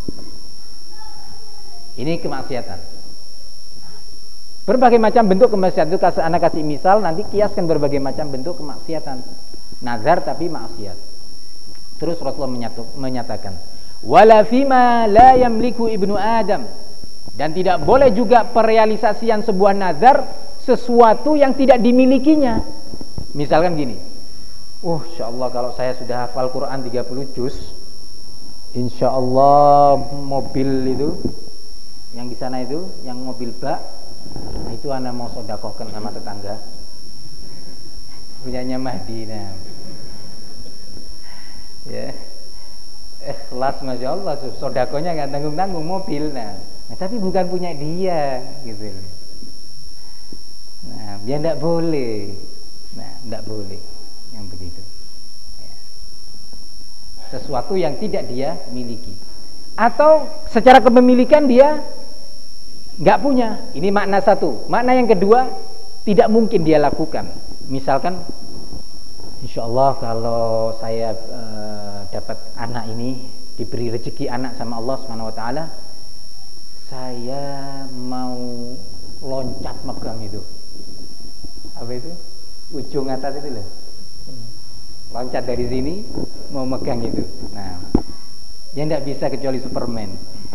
Ini kemaksiatan. Berbagai macam bentuk kemaksiatan itu, anak kasih misal, nanti kiaskan berbagai macam bentuk kemaksiatan. Nazar tapi maksiat. Terus Rasulullah menyatakan, wala fima la yamliku ibnu Adam, dan tidak boleh juga perealisasian sebuah nazar sesuatu yang tidak dimilikinya. Misalkan gini, oh insyaallah kalau saya sudah hafal Quran tiga puluh juz, insyaallah mobil itu yang di sana itu, yang mobil bak itu anak mau sodakohkan sama tetangga punyanya Mahdi. Nah, ya ikhlas masya Allah, sodakohnya nggak tanggung tanggung mobil. Nah, nah tapi bukan punya dia gitu. Nah, dia tidak boleh. Nah, tidak boleh yang begitu ya. Sesuatu yang tidak dia miliki, atau secara kepemilikan dia nggak punya. Ini makna satu. Makna yang kedua, tidak mungkin dia lakukan. Misalkan, insya Allah kalau saya e, dapat anak ini, diberi rezeki anak sama Allah Subhanahu Wa Taala, saya mau loncat megang itu. Apa itu? Ujung atas itu loh. Loncat dari sini, mau megang itu. Nah, ya nggak bisa kecuali Superman.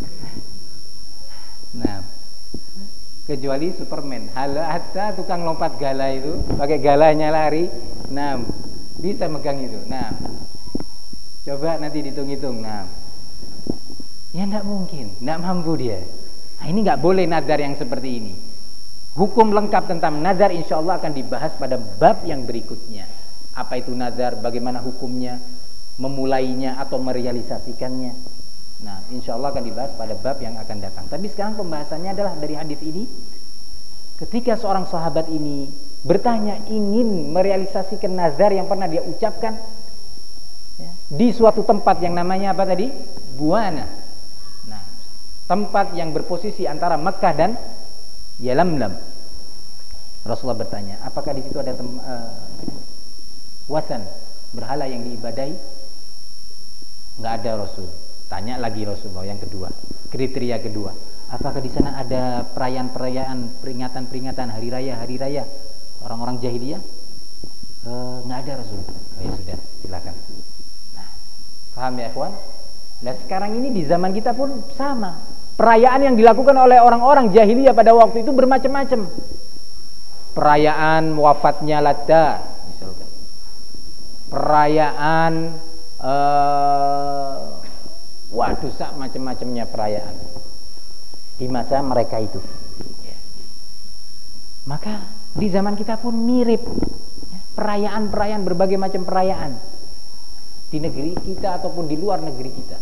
Nah, kecuali Superman. Hal hatta tukang lompat gala itu pakai galanya lari, nah bisa megang itu. Nah, coba nanti dihitung-hitung. Nah, ya tidak mungkin, tidak mampu dia. Nah, ini nggak boleh nazar yang seperti ini. Hukum lengkap tentang nazar insya Allah akan dibahas pada bab yang berikutnya. Apa itu nazar, bagaimana hukumnya, memulainya atau merealisasikannya. Nah, insya Allah akan dibahas pada bab yang akan datang. Tapi sekarang pembahasannya adalah dari hadis ini. Ketika seorang sahabat ini bertanya, ingin merealisasikan nazar yang pernah dia ucapkan ya, di suatu tempat yang namanya apa tadi? Buana. Nah, tempat yang berposisi antara Mekah dan Yalamlam. Rasulullah bertanya, apakah di situ ada tem- uh, wasan, berhala yang diibadahi? Enggak ada Rasul. Tanya lagi Rasulullah yang kedua, kriteria kedua, apakah di sana ada perayaan-perayaan, peringatan-peringatan hari raya, hari raya orang-orang jahiliyah? E, nggak ada Rasul. Oh, ya sudah, silakan. Nah, paham ya ikhwan? Nah, sekarang ini di zaman kita pun sama. Perayaan yang dilakukan oleh orang-orang jahiliyah pada waktu itu bermacam-macam. Perayaan wafatnya Ladda, misalkan. Perayaan uh, waduh, sak macam-macamnya perayaan di masa mereka itu ya. Maka di zaman kita pun mirip ya, perayaan-perayaan, berbagai macam perayaan. di negeri kita ataupun di luar negeri kita.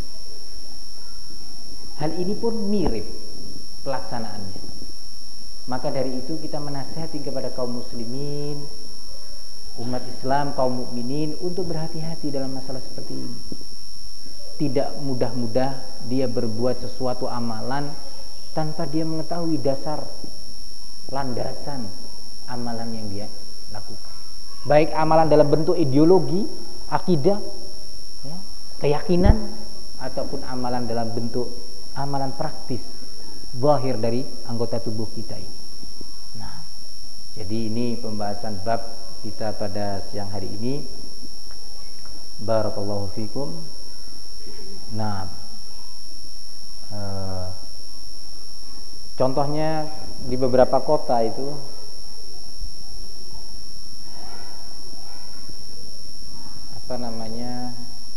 Hal ini pun mirip pelaksanaannya. Maka dari itu kita menasihati kepada kaum muslimin, umat Islam, kaum mukminin untuk berhati-hati dalam masalah seperti ini. Tidak mudah-mudah dia berbuat sesuatu amalan tanpa dia mengetahui dasar landasan amalan yang dia lakukan. Baik amalan dalam bentuk ideologi, akidah, ya, keyakinan, ataupun amalan dalam bentuk amalan praktis, zahir dari anggota tubuh kita ini. Nah, jadi ini pembahasan bab kita pada siang hari ini. Barakallahu fikum. Nah, eh, contohnya di beberapa kota itu apa namanya,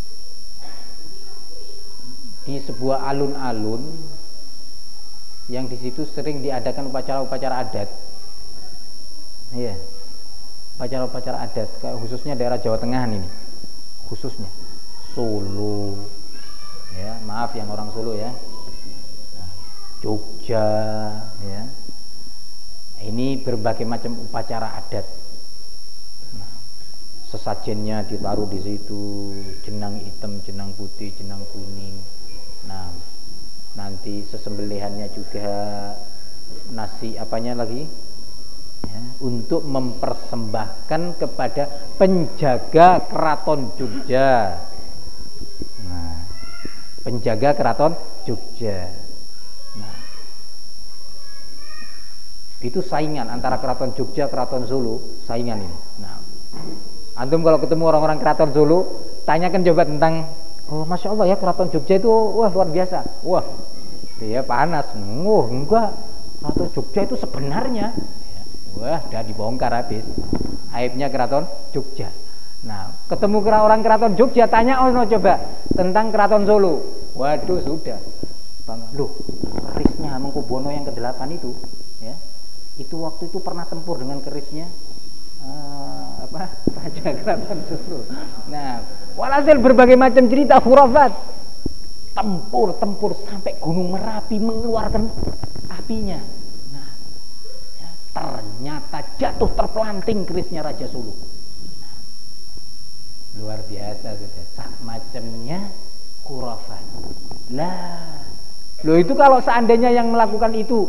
di sebuah alun-alun yang di situ sering diadakan upacara-upacara adat, iya, upacara-upacara adat, khususnya daerah Jawa Tengah ini, khususnya Solo, ya, maaf yang orang Solo ya, nah, Jogja, ya, ini berbagai macam upacara adat. Nah, sesajennya ditaruh di situ, jenang hitam, jenang putih, jenang kuning. Nah, nanti sesembelihannya juga nasi apanya lagi, ya, untuk mempersembahkan kepada penjaga keraton Jogja. Nah, penjaga keraton Jogja. Nah, itu saingan antara keraton Jogja, keraton Solo, saingan ini. Nah, antum kalau ketemu orang-orang keraton Solo, tanyakan coba tentang, oh masya Allah ya, keraton Jogja itu wah luar biasa, wah dia panas, oh enggak, keraton Jogja itu sebenarnya, wah udah dibongkar habis aibnya keraton Jogja. Nah, ketemu orang keraton Jogja, tanya oh no, coba tentang keraton Solo, waduh sudah, loh kerisnya Hamengkubuwono yang kedelapan itu, ya, itu waktu itu pernah tempur dengan kerisnya uh, apa raja keraton Solo. Nah, walhasil berbagai macam cerita khurafat, tempur tempur sampai Gunung Merapi mengeluarkan apinya. Nah, ya, ternyata jatuh terpelanting kerisnya Raja Solo. Nah, luar biasa sudah, sak macamnya khurafat. Lah, loh itu kalau seandainya yang melakukan itu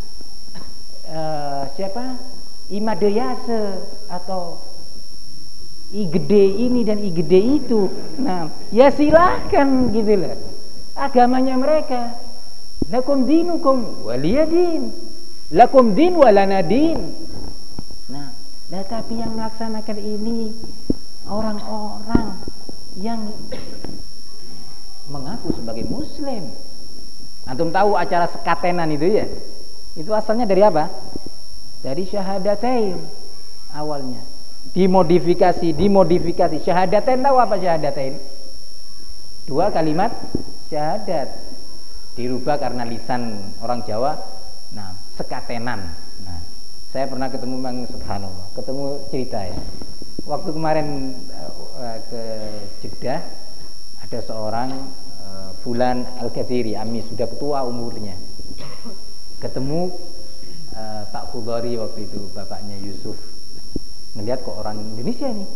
uh, siapa? Imadeyase atau I gede ini dan I gede itu. Nah, ya silahkan gitu loh. Agamanya mereka. Lakum dinukum waliyadin. Lakum din walana din. Nah, nah, tapi yang melaksanakan ini orang-orang yang mengaku sebagai muslim. Antum tahu acara sekatenan itu ya? Itu asalnya dari apa? Dari syahadatain awalnya. Dimodifikasi, dimodifikasi. Syahadatain, tahu apa syahadatain? Dua kalimat syahadat dirubah karena lisan orang Jawa. Nah, sekatenan. Nah, saya pernah ketemu Bang, subhanallah, ketemu cerita ya. Waktu kemarin uh, ke Jeddah, ada seorang uh, Fulan Al-Kathiri, Ami sudah ketua umurnya. Ketemu uh, Pak Khudari waktu itu, bapaknya Yusuf. Ngelihat kok orang Indonesia nih,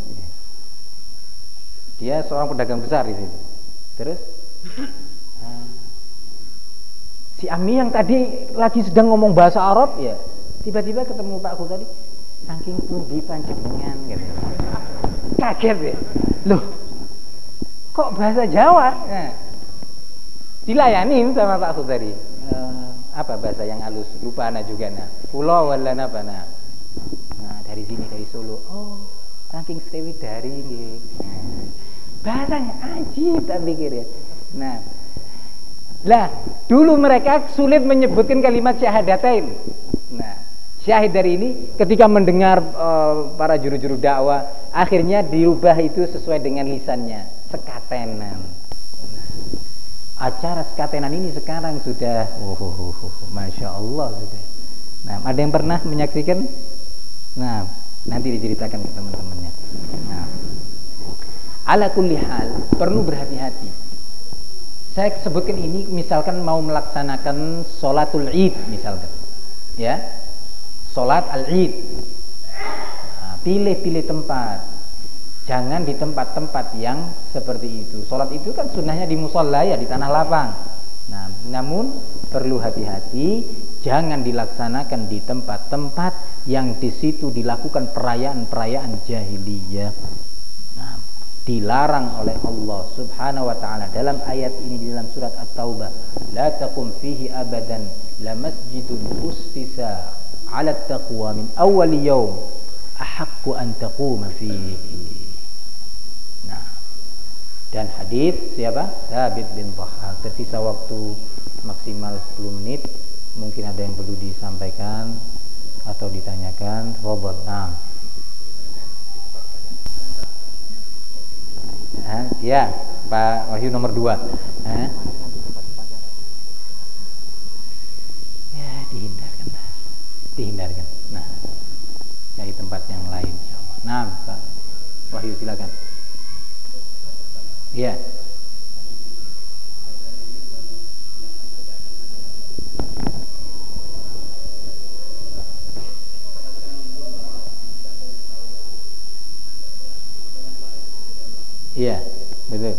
dia seorang pedagang besar di situ. Terus uh, si Ami yang tadi lagi sedang ngomong bahasa Arab ya, tiba-tiba ketemu Pak Khudari, saking pundi panjenengan gitu. Kaget ya, loh kok bahasa Jawa? Nah, dilayani sama Pak Khudari. Uh, apa bahasa yang halus? Lupa anak juga nah. Pulau wala apa nah. Nah, dari sini dari Solo. Oh, saking Sriwidari nggih. Nah, bahasanya ajib tak pikir ya. Nah, lah dulu mereka sulit menyebutkan kalimat syahadatain. Nah, syahid dari ini ketika mendengar uh, para juru-juru dakwah, akhirnya dirubah itu sesuai dengan lisannya, sekatenan. Nah, acara sekatenan ini sekarang sudah, oh, oh, oh, oh, masya Allah sudah. Nah, ada yang pernah menyaksikan? Nah, nanti diceritakan ke teman-temannya. Nah, Ala kulli hal, perlu berhati-hati. Saya sebutkan ini misalkan mau melaksanakan sholatul id misalkan, ya, sholat al-id. Nah, pilih-pilih tempat, jangan di tempat-tempat yang seperti itu. Sholat itu kan sunnahnya di musola ya, di tanah lapang. Nah, namun perlu hati-hati, jangan dilaksanakan di tempat-tempat yang di situ dilakukan perayaan-perayaan jahiliyah. Nah, dilarang oleh Allah Subhanahu wa taala dalam ayat ini di dalam surat At-Taubah, la taqum fihi abadan la masjidun ussisa 'ala at-taqwa min awwal yawm ahaqqu an taquma fihi. Nah, dan hadis siapa? Thabit bin Dhahhak. Tersisa waktu maksimal sepuluh menit. Mungkin ada yang perlu disampaikan atau ditanyakan. Fadhal. Nah. Hah? Ya, Pak Wahyu nomor dua. Hah? Ya, dihindarkan. Dihindarkan. Nah, cari tempat yang lain insyaallah. Nah, Pak Wahyu silakan. Ya. Iya, betul.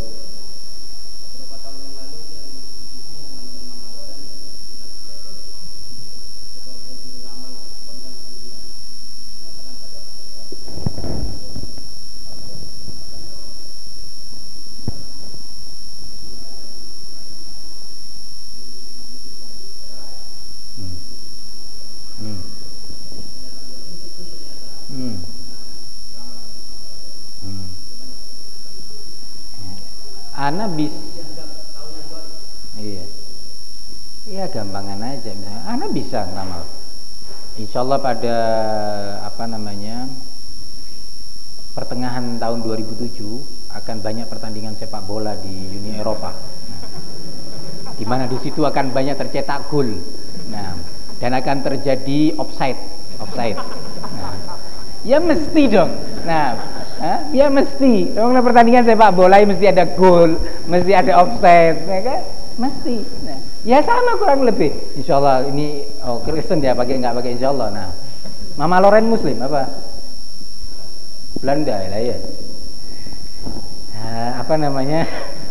Hmm. Hmm. Hmm. Hmm. Ana bisa, iya, iya gampangan aja. Ana bisa ngeramal. Insya Allah pada apa namanya pertengahan tahun dua ribu tujuh akan banyak pertandingan sepak bola di Uni Eropa. Nah, di mana di situ akan banyak tercetak gol. Nah, dan akan terjadi offside, offside. Nah, ya mesti dong. Nah. Hah? Ya mesti. Kalau pertandingan sepak bola mesti ada gol, mesti ada offside, ya kan? Mesti. Nah, ya sama kurang lebih. Insyaallah ini oh Kristen dia pakai nggak pakai insyaallah. Nah, Mama Loren Muslim apa? Belanda lah ya. Nah, apa namanya?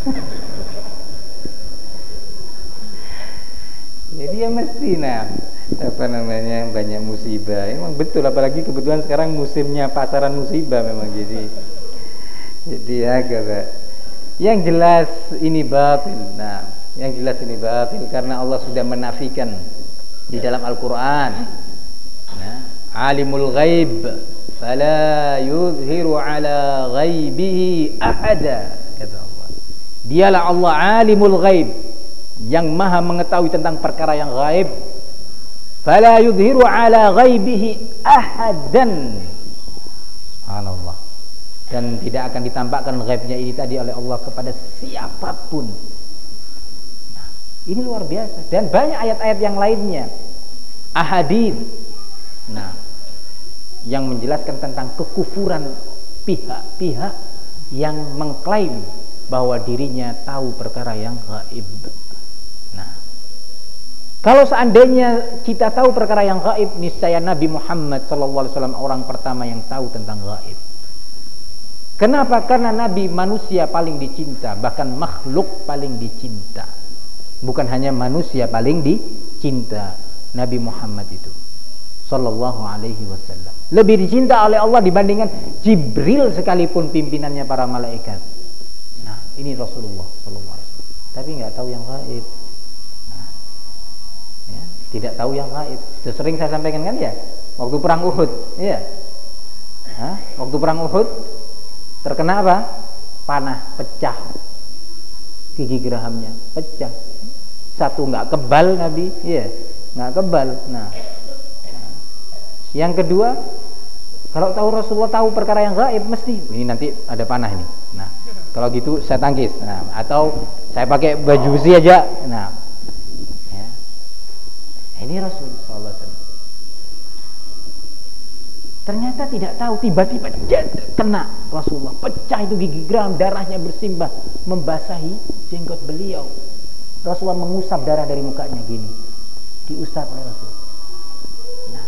Jadi ya mesti nah. Apa namanya banyak musibah. Emang betul, apalagi kebetulan sekarang musimnya pasaran musibah memang, jadi jadi agak Pak. Yang jelas ini batil. Nah, yang jelas ini batil karena Allah sudah menafikan di dalam Al-Qur'an. Nah, alimul ghaib fala yuzhiru ala ghaibihi ahada, kata Allah. Dialah Allah alimul ghaib, yang maha mengetahui tentang perkara yang gaib. Fala yudhiru ala ghaibihi ahadan. Subhanallah. Dan tidak akan ditampakkan ghaibnya ini tadi oleh Allah kepada siapapun. Nah, ini luar biasa. Dan banyak ayat-ayat yang lainnya, ahadits, nah, yang menjelaskan tentang kekufuran pihak-pihak yang mengklaim bahwa dirinya tahu perkara yang gaib. Kalau seandainya kita tahu perkara yang gaib, niscaya Nabi Muhammad shallallahu alaihi wasallam orang pertama yang tahu tentang gaib. Kenapa? Karena Nabi manusia paling dicinta, bahkan makhluk paling dicinta. Bukan hanya manusia paling dicinta, Nabi Muhammad itu shallallahu alaihi wasallam lebih dicinta oleh Allah dibandingkan Jibril sekalipun pimpinannya para malaikat. Nah, ini Rasulullah shallallahu alaihi wasallam. Tapi nggak tahu yang gaib. Tidak tahu yang gaib. Sudah sering saya sampaikan kan ya, waktu perang Uhud, iya. Hah? Waktu perang Uhud terkena apa? Panah, pecah. Gigi gerahamnya pecah. Satu nggak kebal Nabi, iya, nggak kebal. Nah, yang kedua, kalau tahu Rasulullah tahu perkara yang gaib, mesti ini nanti ada panah ini. Nah, kalau gitu saya tangkis. Nah, atau saya pakai baju besi aja. Nah, ini Rasul sallallahu alaihi wasallam. Ternyata tidak tahu, tiba-tiba kena Rasulullah, pecah itu gigi geram, darahnya bersimbah membasahi jenggot beliau. Rasulullah mengusap darah dari mukanya gini, diusap oleh Rasulullah. Nah,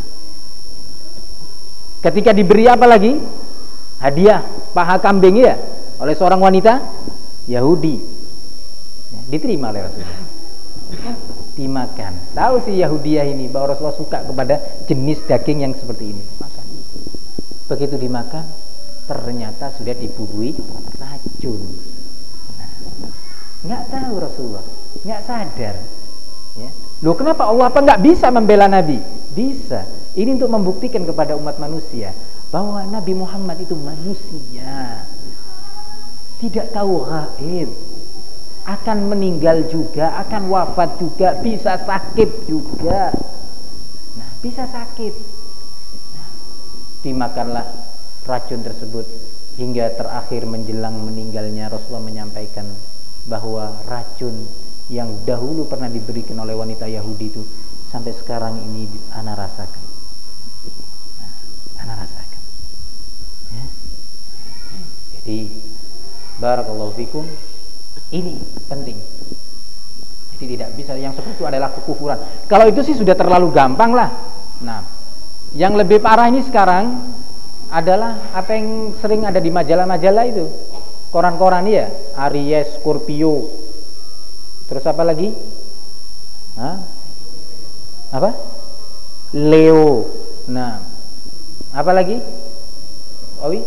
ketika diberi apa lagi? Hadiah paha kambing ya oleh seorang wanita Yahudi, ya, diterima oleh Rasulullah, dimakan. Tahu si Yahudiah ini bahwa Rasulullah suka kepada jenis daging yang seperti ini. Makan. Begitu dimakan, ternyata sudah dibubuhi racun. Nah, nggak tahu Rasulullah, nggak sadar. Ya. Loh, kenapa Allah apa nggak bisa membela Nabi? Bisa. Ini untuk membuktikan kepada umat manusia bahwa Nabi Muhammad itu manusia, tidak tahu gaib, akan meninggal juga, akan wafat juga, bisa sakit juga. Nah, bisa sakit. Dimakanlah racun tersebut hingga terakhir menjelang meninggalnya Rasulullah menyampaikan bahwa racun yang dahulu pernah diberikan oleh wanita Yahudi itu sampai sekarang ini ana rasakan. Nah, ana rasakan. Ya. Jadi barakallahu fikum, ini penting. Jadi tidak bisa yang seperti itu adalah kekufuran. Kalau itu sih sudah terlalu gampang lah. Nah, yang lebih parah ini sekarang adalah apa yang sering ada di majalah-majalah itu, koran-koran ya, Aries, Scorpio, terus apa lagi? Hah? Apa? Leo. Nah, apa lagi? Owi?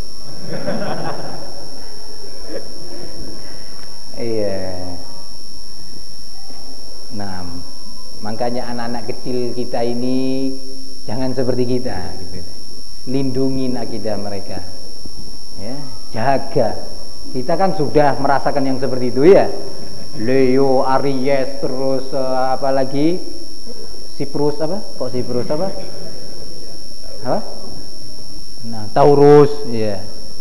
Iya. Nah, makanya anak-anak kecil kita ini jangan seperti kita, gitu. Lindungin akidah mereka, ya, jaga. Kita kan sudah merasakan yang seperti itu ya, Leo, Aries, terus uh, apa lagi, Siprus apa? Kok Siprus apa? Apa? Nah, Taurus, ya.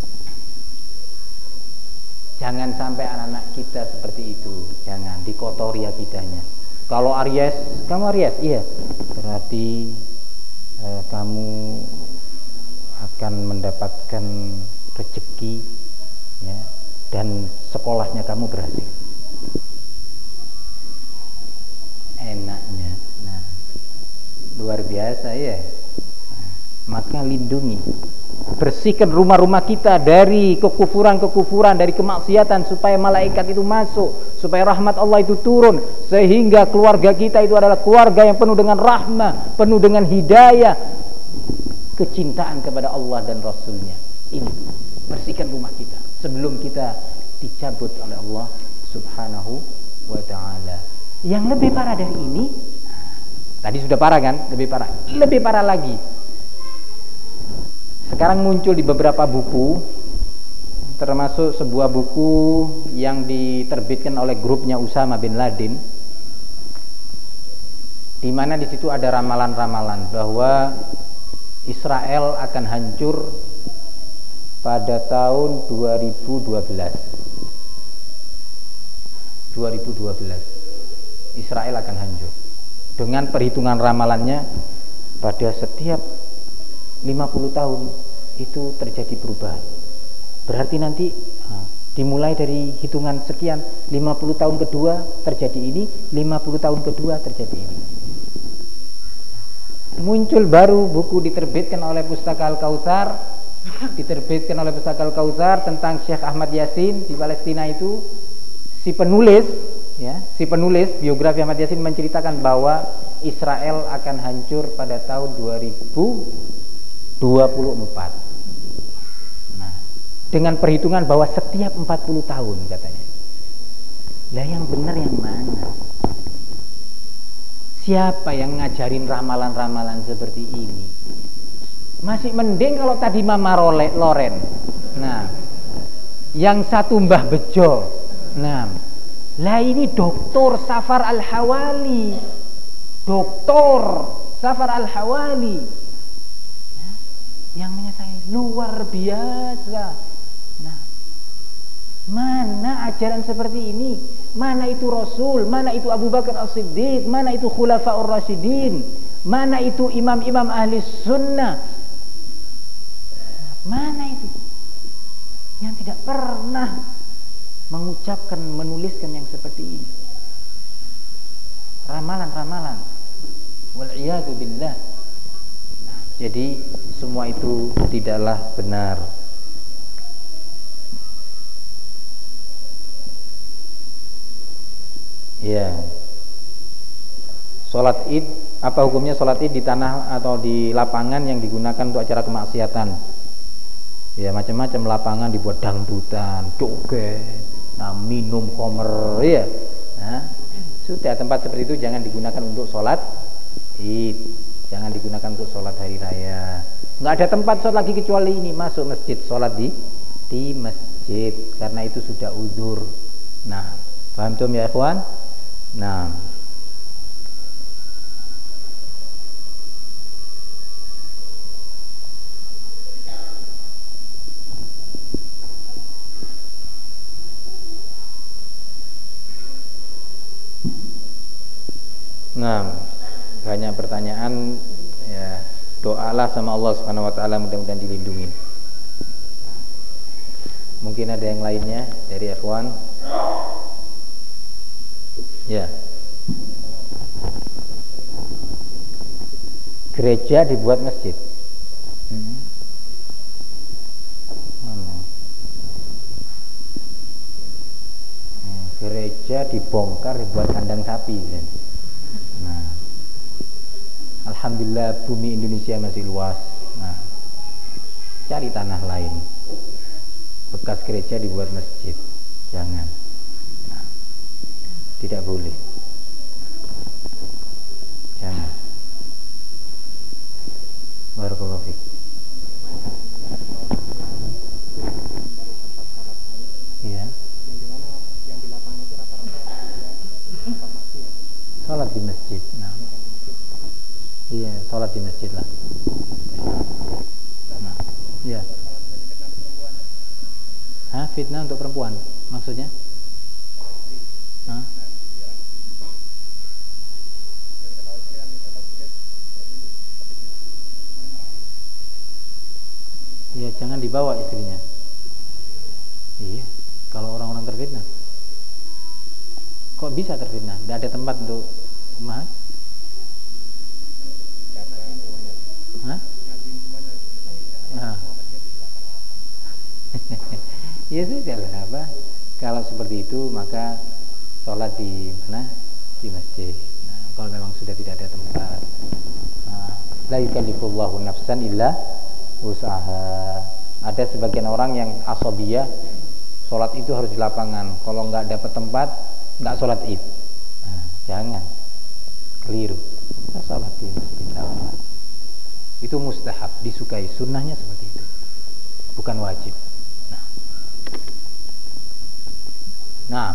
Jangan sampai anak-anak kita seperti itu, jangan dikotori akidahnya. Kalau Aries, kamu Aries, iya, berarti eh, kamu akan mendapatkan rezeki, ya, dan sekolahnya kamu berhasil. Enaknya, nah, luar biasa ya. Nah, maka lindungi, bersihkan rumah-rumah kita dari kekufuran-kekufuran, dari kemaksiatan, supaya malaikat itu masuk, supaya rahmat Allah itu turun, sehingga keluarga kita itu adalah keluarga yang penuh dengan rahmah, penuh dengan hidayah, kecintaan kepada Allah dan Rasulnya. Ini bersihkan rumah kita sebelum kita dicabut oleh Allah Subhanahu wa ta'ala. Yang lebih parah dari ini, nah, tadi sudah parah kan? Lebih parah, lebih parah lagi. Sekarang muncul di beberapa buku, termasuk sebuah buku yang diterbitkan oleh grupnya Usama bin Laden, di mana di situ ada ramalan-ramalan bahwa Israel akan hancur pada tahun dua ribu dua belas. dua ribu dua belas Israel akan hancur. Dengan perhitungan ramalannya, pada setiap lima puluh tahun itu terjadi perubahan. Berarti nanti nah, dimulai dari hitungan sekian, lima puluh tahun kedua terjadi ini, lima puluh tahun kedua terjadi ini. Muncul baru buku diterbitkan oleh Pustaka Al-Kautsar, diterbitkan oleh Pustaka Al-Kautsar tentang Syekh Ahmad Yasin di Palestina itu. Si penulis, ya, si penulis biografi Ahmad Yasin menceritakan bahwa Israel akan hancur pada tahun dua ribu dua puluh empat. Nah, dengan perhitungan bahwa setiap empat puluh tahun katanya. Lah yang benar yang mana? Siapa yang ngajarin ramalan-ramalan seperti ini? Masih mending kalau tadi Mama Loren. Nah, yang satu Mbah Bejo. Nah, lah ini Doktor Safar Al-Hawali. Doktor Safar Al-Hawali. Nah, yang menyatakan luar biasa. Nah, mana ajaran seperti ini? Mana itu Rasul, mana itu Abu Bakar As-Siddiq, mana itu Khulafaur Rasyidin, mana itu imam-imam ahli sunnah. Mana itu yang tidak pernah mengucapkan, menuliskan yang seperti ini? Ramalan-ramalan. Wal'iyadu billah. Nah, jadi semua itu tidaklah benar. Ya. Salat Id, apa hukumnya salat Id di tanah atau di lapangan yang digunakan untuk acara kemaksiatan? Ya, macam-macam lapangan dibuat dangdutan, joget, nah, minum khamr, ya. Nah, sudah, tempat seperti itu jangan digunakan untuk sholat Id, jangan digunakan untuk sholat hari raya. Nggak ada tempat sholat lagi kecuali ini, masuk masjid, sholat di di masjid, karena itu sudah uzur. Nah, paham tuh ya ikhwan? Nah, Nah, banyak pertanyaan, ya, doalah sama Allah Subhanahu wa taala, mudah-mudahan dilindungi. Mungkin ada yang lainnya dari ikhwan? Ya. Gereja dibuat masjid. Hmm. Gereja dibongkar dibuat kandang sapi. Nah, alhamdulillah bumi Indonesia masih luas. Nah, cari tanah lain. Bekas gereja dibuat masjid, jangan. Nah, tidak boleh. Jangan. Barakallahu fiik. Iya. Salat di masjid. Nah. Iya, salat di masjid lah. Nah, iya. Hah, fitnah untuk perempuan? Maksudnya? Hah? Iya, jangan dibawa istrinya. Iya, kalau orang-orang terfitnah. Kok bisa terfitnah? Tidak ada tempat untuk umat? Hah? Nah. Ya sudah lah, apa? Kalau seperti itu maka sholat di mana? Di masjid. Nah, kalau memang sudah tidak ada tempat. Nah, la yukallifullahu nafsan illa usaha. Ada sebagian orang yang asabiyah, sholat itu harus di lapangan. Kalau nggak dapat tempat, nggak sholat id. Nah, jangan, keliru. Kita sholat di masjid lah. Itu mustahab, disukai, sunnahnya seperti itu, bukan wajib. Nah, nah.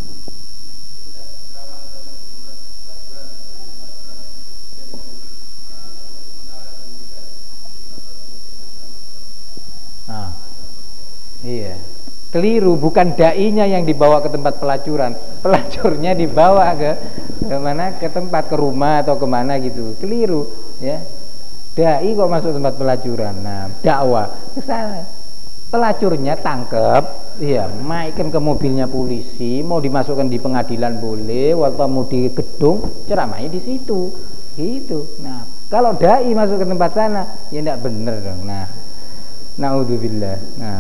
Nah, iya, keliru, bukan dai-nya yang dibawa ke tempat pelacuran, pelacurnya dibawa ke ke mana, ke tempat, ke rumah atau kemana gitu, keliru, ya. Dai kok masuk tempat pelacuran, nah dakwah ke sana, pelacurnya tangkep, iya, maikkan ke mobilnya polisi, mau dimasukkan di pengadilan boleh, waktu mau di gedung ceramahnya di situ, gitu. Nah, kalau dai masuk ke tempat sana, ya tidak benar dong. Nah, naudzubillah. Nah,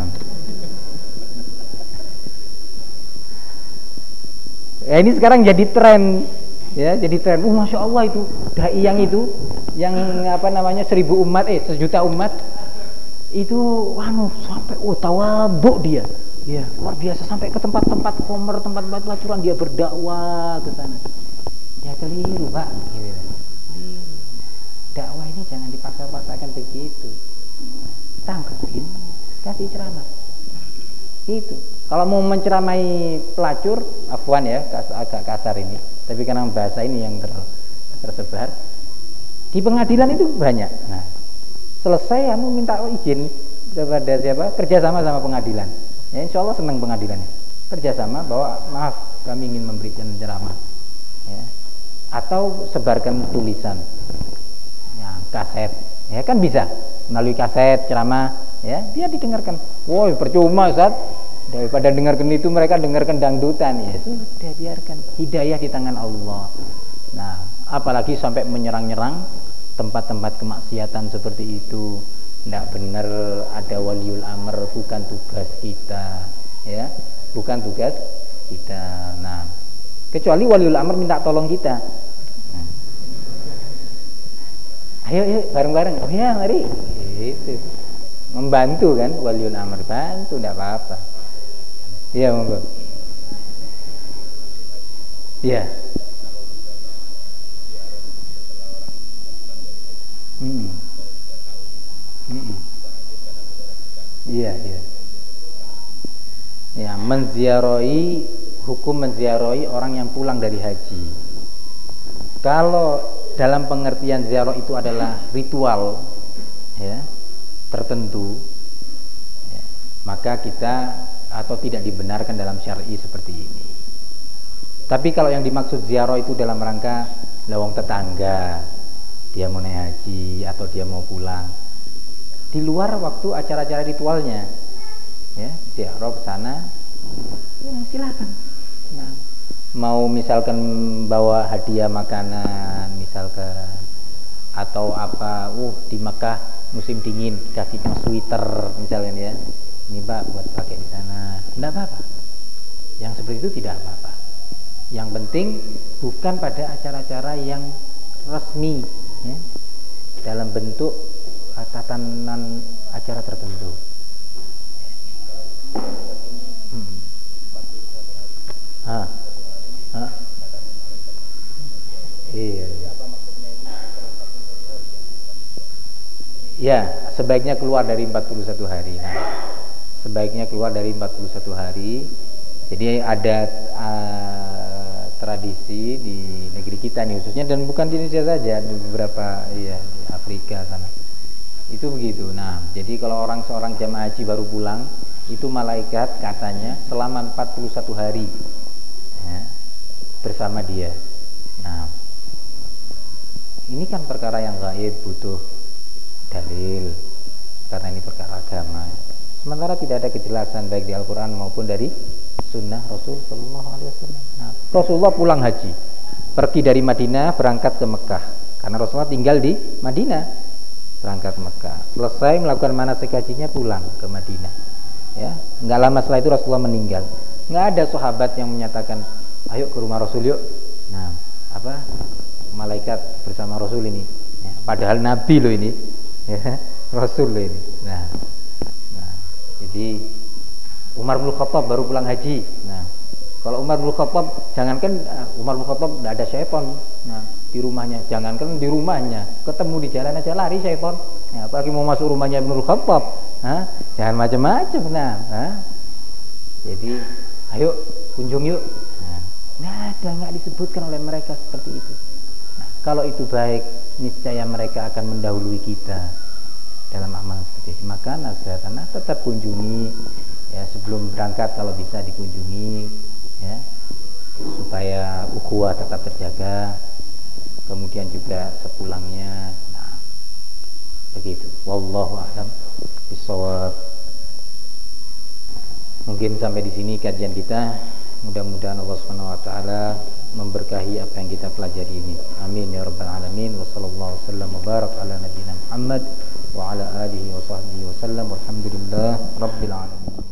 ya ini sekarang jadi tren, ya, jadi tren. Oh, masya Allah itu dai yang itu, yang apa namanya seribu umat, eh sejuta umat, itu, anu sampai oh tawadhu dia, ya luar biasa, sampai ke tempat-tempat komer, tempat-tempat pelacuran dia berdakwah ke sana. Ya keliru pak, gitu. Dakwah ini jangan dipaksa-paksakan begitu. Tangkepin, kasih ceramah. Itu. Kalau mau menceramai pelacur, afwan ya, agak kasar ini, tapi karena bahasa ini yang ter, tersebar di pengadilan itu banyak. Nah, selesai kamu minta izin kepada siapa? Kerjasama sama pengadilan. Ya, insya Allah senang pengadilannya. Kerjasama bahwa maaf kami ingin memberikan ceramah. Ya. Atau sebarkan tulisan, ya, kaset. Ya kan bisa melalui kaset ceramah. ya, biar didengarkan. Woi, percuma Ustaz, daripada dengarkan itu mereka dengarkan dangdutan. Ya sudah, biarkan. Hidayah di tangan Allah. Nah, apalagi sampai menyerang-nyerang tempat-tempat kemaksiatan seperti itu. Tidak benar, ada waliul amr, bukan tugas kita, ya, bukan tugas kita. Nah, kecuali waliul amr minta tolong kita. Nah. Ayo, ayo, bareng-bareng. Oh ya, mari. Itu membantu kan, waliul amr, bantu, tidak apa-apa. Iya, monggo. Iya. Hmm. Hmm. Iya, iya. Ya, menziarahi, hukum menziarahi orang yang pulang dari haji. Kalau dalam pengertian ziarah itu adalah ritual, ya, tertentu, ya, maka kita atau tidak dibenarkan dalam syar'i seperti ini. Tapi kalau yang dimaksud ziarah itu dalam rangka lawang tetangga, dia mau naik haji atau dia mau pulang di luar waktu acara-acara ritualnya, ya, ziarah ke sana, ya, silakan. Nah, mau misalkan bawa hadiah makanan misalkan, atau apa, uh di Mekah musim dingin kasih sweater misalkan, ya, ini Pak buat pakai di sana, tidak apa-apa. Yang seperti itu tidak apa-apa. Yang penting bukan pada acara-acara yang resmi, ya, dalam bentuk tatanan acara tertentu. Hmm. Ah. Ah. Iya. Ya, sebaiknya keluar dari empat puluh satu hari. Nah, sebaiknya keluar dari empat puluh satu hari. Jadi ada uh, tradisi di negeri kita nih khususnya, dan bukan di Indonesia saja, di beberapa, ya, di Afrika sana. Itu begitu. Nah, jadi kalau orang seorang jamaah haji baru pulang, itu malaikat katanya selama empat puluh satu hari, ya, bersama dia. Nah, ini kan perkara yang gaib, butuh dalil, karena ini perkara agama. Sementara tidak ada kejelasan baik di Al-Quran maupun dari sunnah Rasul Sallallahu Alaihi Wasallam. Nah, Rasulullah pulang haji, pergi dari Madinah berangkat ke Mekah, karena Rasulullah tinggal di Madinah. Berangkat ke Mekah, selesai melakukan manasik hajinya, pulang ke Madinah, ya. Nggak lama setelah itu Rasulullah meninggal. Nggak ada sahabat yang menyatakan ayo ke rumah Rasul yuk. Nah, apa, malaikat bersama Rasul ini, ya, padahal Nabi loh ini, ya, Rasul loh ini. Nah, nah, jadi Umar bin Khattab baru pulang haji. Nah, kalau Umar bin Khattab, jangankan Umar bin Khattab tidak ada syaitan. Nah, di rumahnya, jangankan di rumahnya, ketemu di jalan aja lari syaitan. Ya, apalagi mau masuk rumahnya Ibnu Khattab, ha? Jangan macam-macam. Nah, ha? Jadi ayo kunjung yuk. Nah, nggak ada, nggak disebutkan oleh mereka seperti itu. Nah, kalau itu baik, niscaya mereka akan mendahului kita dalam amal seperti ini. Maka nasihat, nah, tetap kunjungi, ya, sebelum berangkat kalau bisa dikunjungi, ya, supaya ukhuwah tetap terjaga. Kemudian juga sepulangnya. Nah, begitu. Wallahu a'lam bishawab. Mungkin sampai di sini kajian kita. Mudah-mudahan Allah Subhanahu wa taala memberkahi apa yang kita pelajari ini. Amin ya rabbal alamin. Wa sallallahu wasallam wa barak ala nabiyyina Muhammad wa ala alihi wa sahbihi wasallam. Walhamdulillah rabbil alamin.